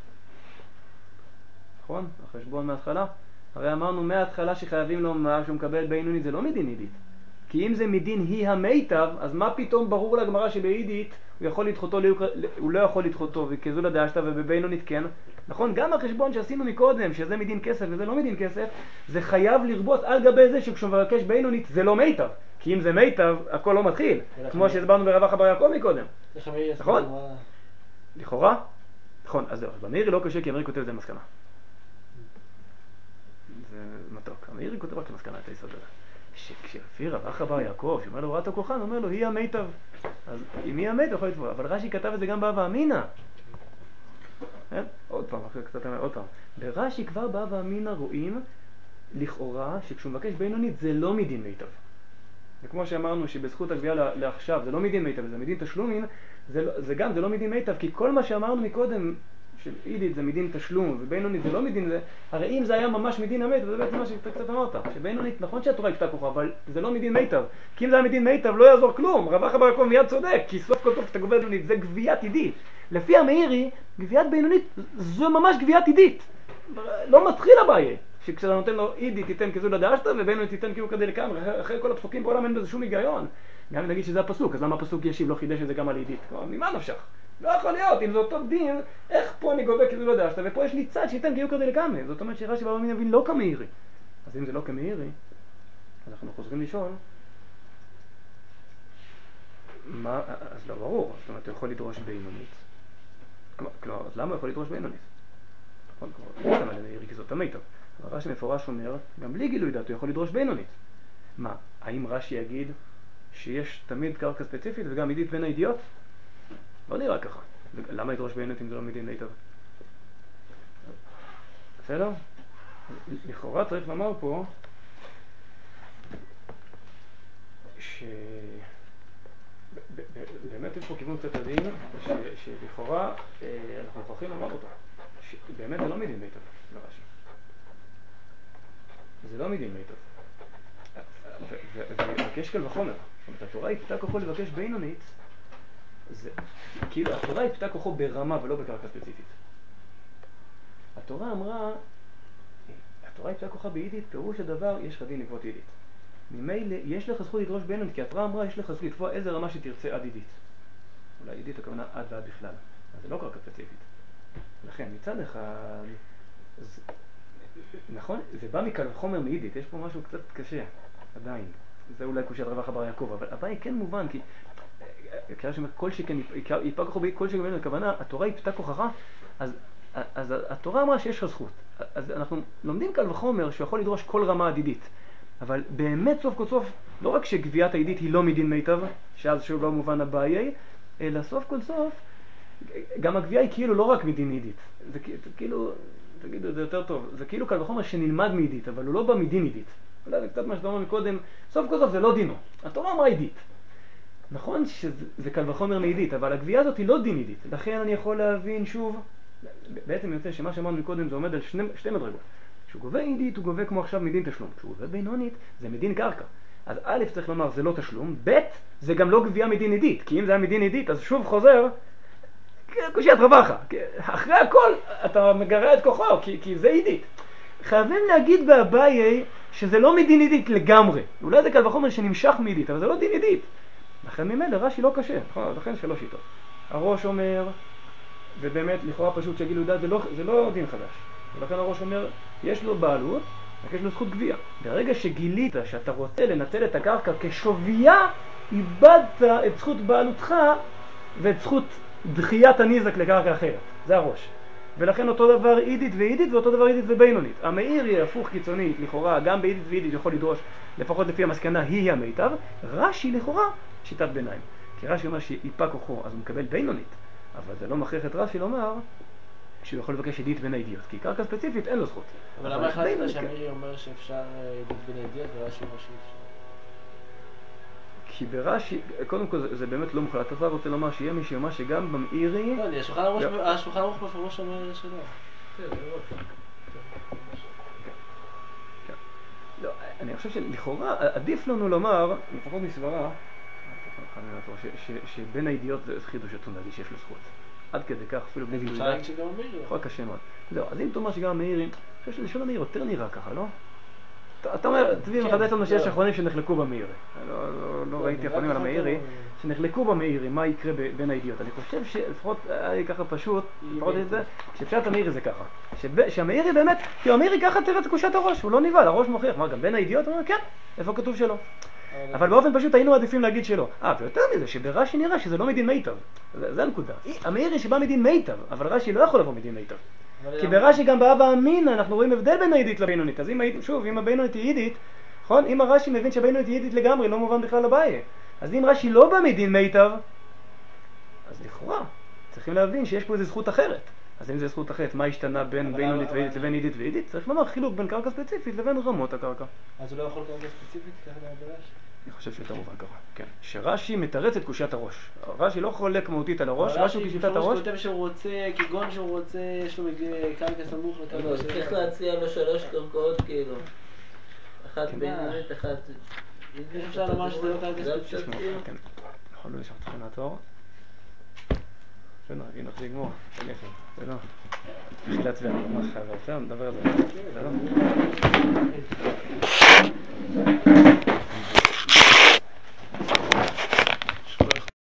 נכון? החשבון מההתחלה. הרי אמרנו מההתחלה שחייבים לומר שהוא מקבל בינונית, זה לא מדין עידית. כי אם זה מדין היא המיטב, אז מה פתאום ברור לגמרא שבעידית הוא יכול לדחותו, הוא לא יכול לדחותו, וכזו לדאשתא ובבינונית כן. נכון? גם החשבון שעשינו מקודם, שזה מדין כסף וזה לא מדין כסף, זה חייב לרבות על גבי זה שכשהוא מבקש בינונית זה לא מיטב. כי אם זה מיטב, הכל לא מתחיל. כמו שהסברנו ברבח בר יעקב מקודם. נכון? לכאורה? נכון, אז זהו. במאירי לא קשה כי המאירי כותב את זה במסקנה. זה מתוק. המאירי כותב רק במסקנה את היסוד הזה. שכשלפי רבח בר יעקב, שאומר לו רעת הכוחן, אומר לו היא המיטב. אז אם היא המיטב יכול לתבוע. אבל רש"י כתב את זה גם בהווה אמינא. עוד פעם, אחרי קצת עוד פעם. ברש"י כבר בהווה אמינא רואים לכאורה שכשהוא מבקש בינונית זה לא מדין מיטב. וכמו שאמרנו שבזכות הגבייה לעכשיו זה לא מדין מיטב, זה מדין תשלומין, זה, לא, זה גם זה לא מדין מיטב, כי כל מה שאמרנו מקודם של עידית זה מדין תשלום ובינונית זה לא מדין זה, הרי אם זה היה ממש מדין המיטב, זה בעצם מה שאתה קצת אמרת, שבינונית נכון שהתורה היא פתח כוחה, אבל זה לא מדין מיטב, כי אם זה היה מדין מיטב לא יעזור כלום, רבח בר יעקב מיד צודק, כי סוף כל טוב שאתה גובה בינונית זה גביית עידית. לפי המאירי, גביית בינונית זו ממש גביית עידית, לא מתחיל הבעיה. שכשאתה נותן לו עידית תיתן כזו לדאשתא ובינונית תיתן כאילו כדי לקאמר, אחרי כל הפסוקים בעולם אין בזה שום היגיון. גם נגיד שזה הפסוק, אז למה הפסוק ישיב לא חידש את זה גם על עידית? כלומר, ממה נפשך? לא יכול להיות, אם זה אותו דין, איך פה אני גובה כזו לדאשתא ופה יש לי צד שייתן כאילו כדי לקאמר? זאת אומרת שרש"י בהווה אמינא מבין לא כמאירי. אז אם זה לא כמאירי, אז אנחנו חוזרים לשאול, מה, אז לא ברור, זאת אומרת, הוא יכול לדרוש בינונית. כלומר, אז למה הוא יכול לדרוש בינונית? נכון, כלומר, למה למאירי כי זאת המיטב. אבל רש"י מפורש אומר, גם בלי גילוי דעת הוא יכול לדרוש בינונית. מה, האם רש"י יגיד שיש תמיד קרקע ספציפית וגם עידית בין הידיעות? לא נראה ככה. למה לדרוש בינונית אם זה לא מדין מיטב? בסדר? לכאורה צריך לומר פה ש... באמת יש פה כיוון קצת הדין שלכאורה אנחנו מוכרחים לומר אותו. באמת זה לא מדין מיטב לרש"י. זה לא מדין מיטב. ולבקש קל וחומר. זאת אומרת, התורה היא פתח כוחו לבקש בינונית, זה כאילו התורה היא פתח כוחו ברמה ולא בקרקע ספציפית. התורה אמרה, התורה היא פתח כוחה בעידית, פירוש הדבר, יש לך דין לגבות עידית. ממילא, יש לך זכות לדרוש בינונית, כי התורה אמרה, יש לך זכות לתבוע איזה רמה שתרצה עד עידית. אולי עידית הכוונה עד ועד בכלל. אז זה לא קרקע ספציפית. לכן, מצד אחד, זה, נכון, זה בא מקל וחומר מעידית, יש פה משהו קצת קשה, עדיין. זה אולי קושיית רבח בר יעקב, אבל הבעיה כן מובן, כי כיוון שאומר כל שכן ייפה כוחו כל שכן בינונית, הכוונה, התורה ייפתה כוחך, אז, אז התורה אמרה שיש לך זכות. אז אנחנו לומדים קל וחומר שהוא יכול לדרוש כל רמה עדידית. אבל באמת סוף כל סוף, לא רק שגביית העידית היא לא מדין מיטב, שאז שוב לא מובן הבעיה, אלא סוף כל סוף, גם הגבייה היא כאילו לא רק מדין עידית. זה, זה כאילו, תגידו, זה יותר טוב, זה כאילו קל וחומר שנלמד מעידית, אבל הוא לא בא מדין עידית. אולי זה קצת מה שאתה אומר מקודם, סוף כל סוף זה לא דינו. התורה אמרה עידית. נכון שזה קל וחומר מעידית, אבל הגבייה הזאת היא לא דין עידית. לכן אני יכול להבין שוב, בעצם יוצא שמה שאמרנו מקודם זה עומד על שני, שתי מדרגות. כשהוא גובה עידית הוא גובה כמו עכשיו מדין תשלום. כשהוא גובה בינונית זה מדין קרקע. אז א' צריך לומר זה לא תשלום, ב' זה גם לא גבייה מדין עידית. כי אם זה היה מדין עידית אז שוב חוזר קושיית רווחה. אחרי הכל אתה מגרה את כוחו כי, כי זה עידית. חייבים להגיד באביי שזה לא מדין עידית לגמרי. אולי זה קל וחומר שנמשך מעידית, אבל זה לא דין עידית. לכן ממילא רש"י לא קשה, לכן שלוש שיטות. הראש אומר, ובאמת לכאורה פשוט שגילו דעת זה לא, זה לא דין חדש. ולכן הראש אומר, יש לו בעלות, רק יש לו זכות גבייה. ברגע שגילית שאתה רוצה לנצל את הקרקע כשוויה, איבדת את זכות בעלותך ואת זכות דחיית הניזק לקרקע אחרת. זה הראש. ולכן אותו דבר עידית ועידית ואותו דבר עידית ובינונית. המאיר יהיה הפוך קיצונית, לכאורה, גם בעידית ועידית יכול לדרוש, לפחות לפי המסקנה היא המיטב. רש"י לכאורה שיטת ביניים. כי רש"י אומר שיפה כוחו, אז הוא מקבל בינונית. אבל זה לא מכריח את רש"י לומר שהוא יכול לבקש עידית בין הידיעות. כי קרקע ספציפית אין לו זכות. אבל למה החלטת שהמירי אומר שאפשר עידית בין הידיעות ורש"י אומר שאפשר? כי ברש"י, קודם כל זה, זה באמת לא מוחלט. אתה רוצה לומר שיהיה מי שאומר שגם במאירי... לא, השולחן ערוך בפירוש אומר שלא. לא, אני חושב שלכאורה עדיף לנו לומר, לפחות מסברה, שבין הידיעות זה חידוש עצום להגיד שיש לו זכות. עד כדי כך, אפילו בלי גילוי. אפשר להגיד שגם המאירי. יכול קשה מאוד. זהו, אז אם תאמר שגם המאירי, אני חושב שלשון המאירי יותר נראה ככה, לא? אתה אומר, צבי מחדש לנו שיש אחרונים שנחלקו במאירי. לא ראיתי אחרונים על המאירי, שנחלקו במאירי, מה יקרה בין הידיעות. אני חושב שלפחות היה ככה פשוט, לפחות את זה, שפשט המאירי זה ככה. שהמאירי באמת, כי המאירי ככה תראה את קושת הראש, הוא לא נבהל, הראש מוכיח. מה, גם בין הידיעות? הוא אומר, כן, איפה כתוב שלא? אבל באופן פשוט היינו עדיפים להגיד שלא. אה, ויותר מזה, שברש"י נראה שזה לא מדין מיטב. זה הנקודה. המאירי שבא מדין מיטב, אבל רש"י לא יכול לבוא מדין מיטב. כי ברש"י גם בהווה אמינא אנחנו רואים הבדל בין העידית לבינונית. אז אם שוב, אם הבינונית היא עידית, נכון? אם הרש"י מבין שהבינונית היא עידית לגמרי, לא מובן בכלל לבעיה. אז אם רש"י לא בא מדין מיטב, אז לכאורה צריכים להבין שיש פה איזו זכות אחרת. אז אם זו זכות אחרת, מה השתנה בין בינונית ועידית לבין עידית ועידית? צריך לומר חילוק בין קרקע ספציפית לבין רמות הקרקע. אז הוא לא יכול קרקע ספציפית ככה ברש"י? אני חושב שיותר מובן ככה, כן. שרש"י מתרץ את קושיית הראש. רש"י לא חולק מהותית על הראש, רש"י הוא כשיטת הראש. רש"י כותב שהוא רוצה, כגון שהוא רוצה, יש לו קרקע סמוך לקרקע שלו. צריך להציע לו שלוש קרקעות כאילו. אחת בינונית, אחת... איך אפשר לומר שזה לא קרקע ספציפית? כן, נכון, לא נשאר צריכים לעצור. בסדר, הנה, נחזיק גמור, תלכם, בסדר. תחילת צבע, מה חייב, בסדר, נדבר על זה. בסדר?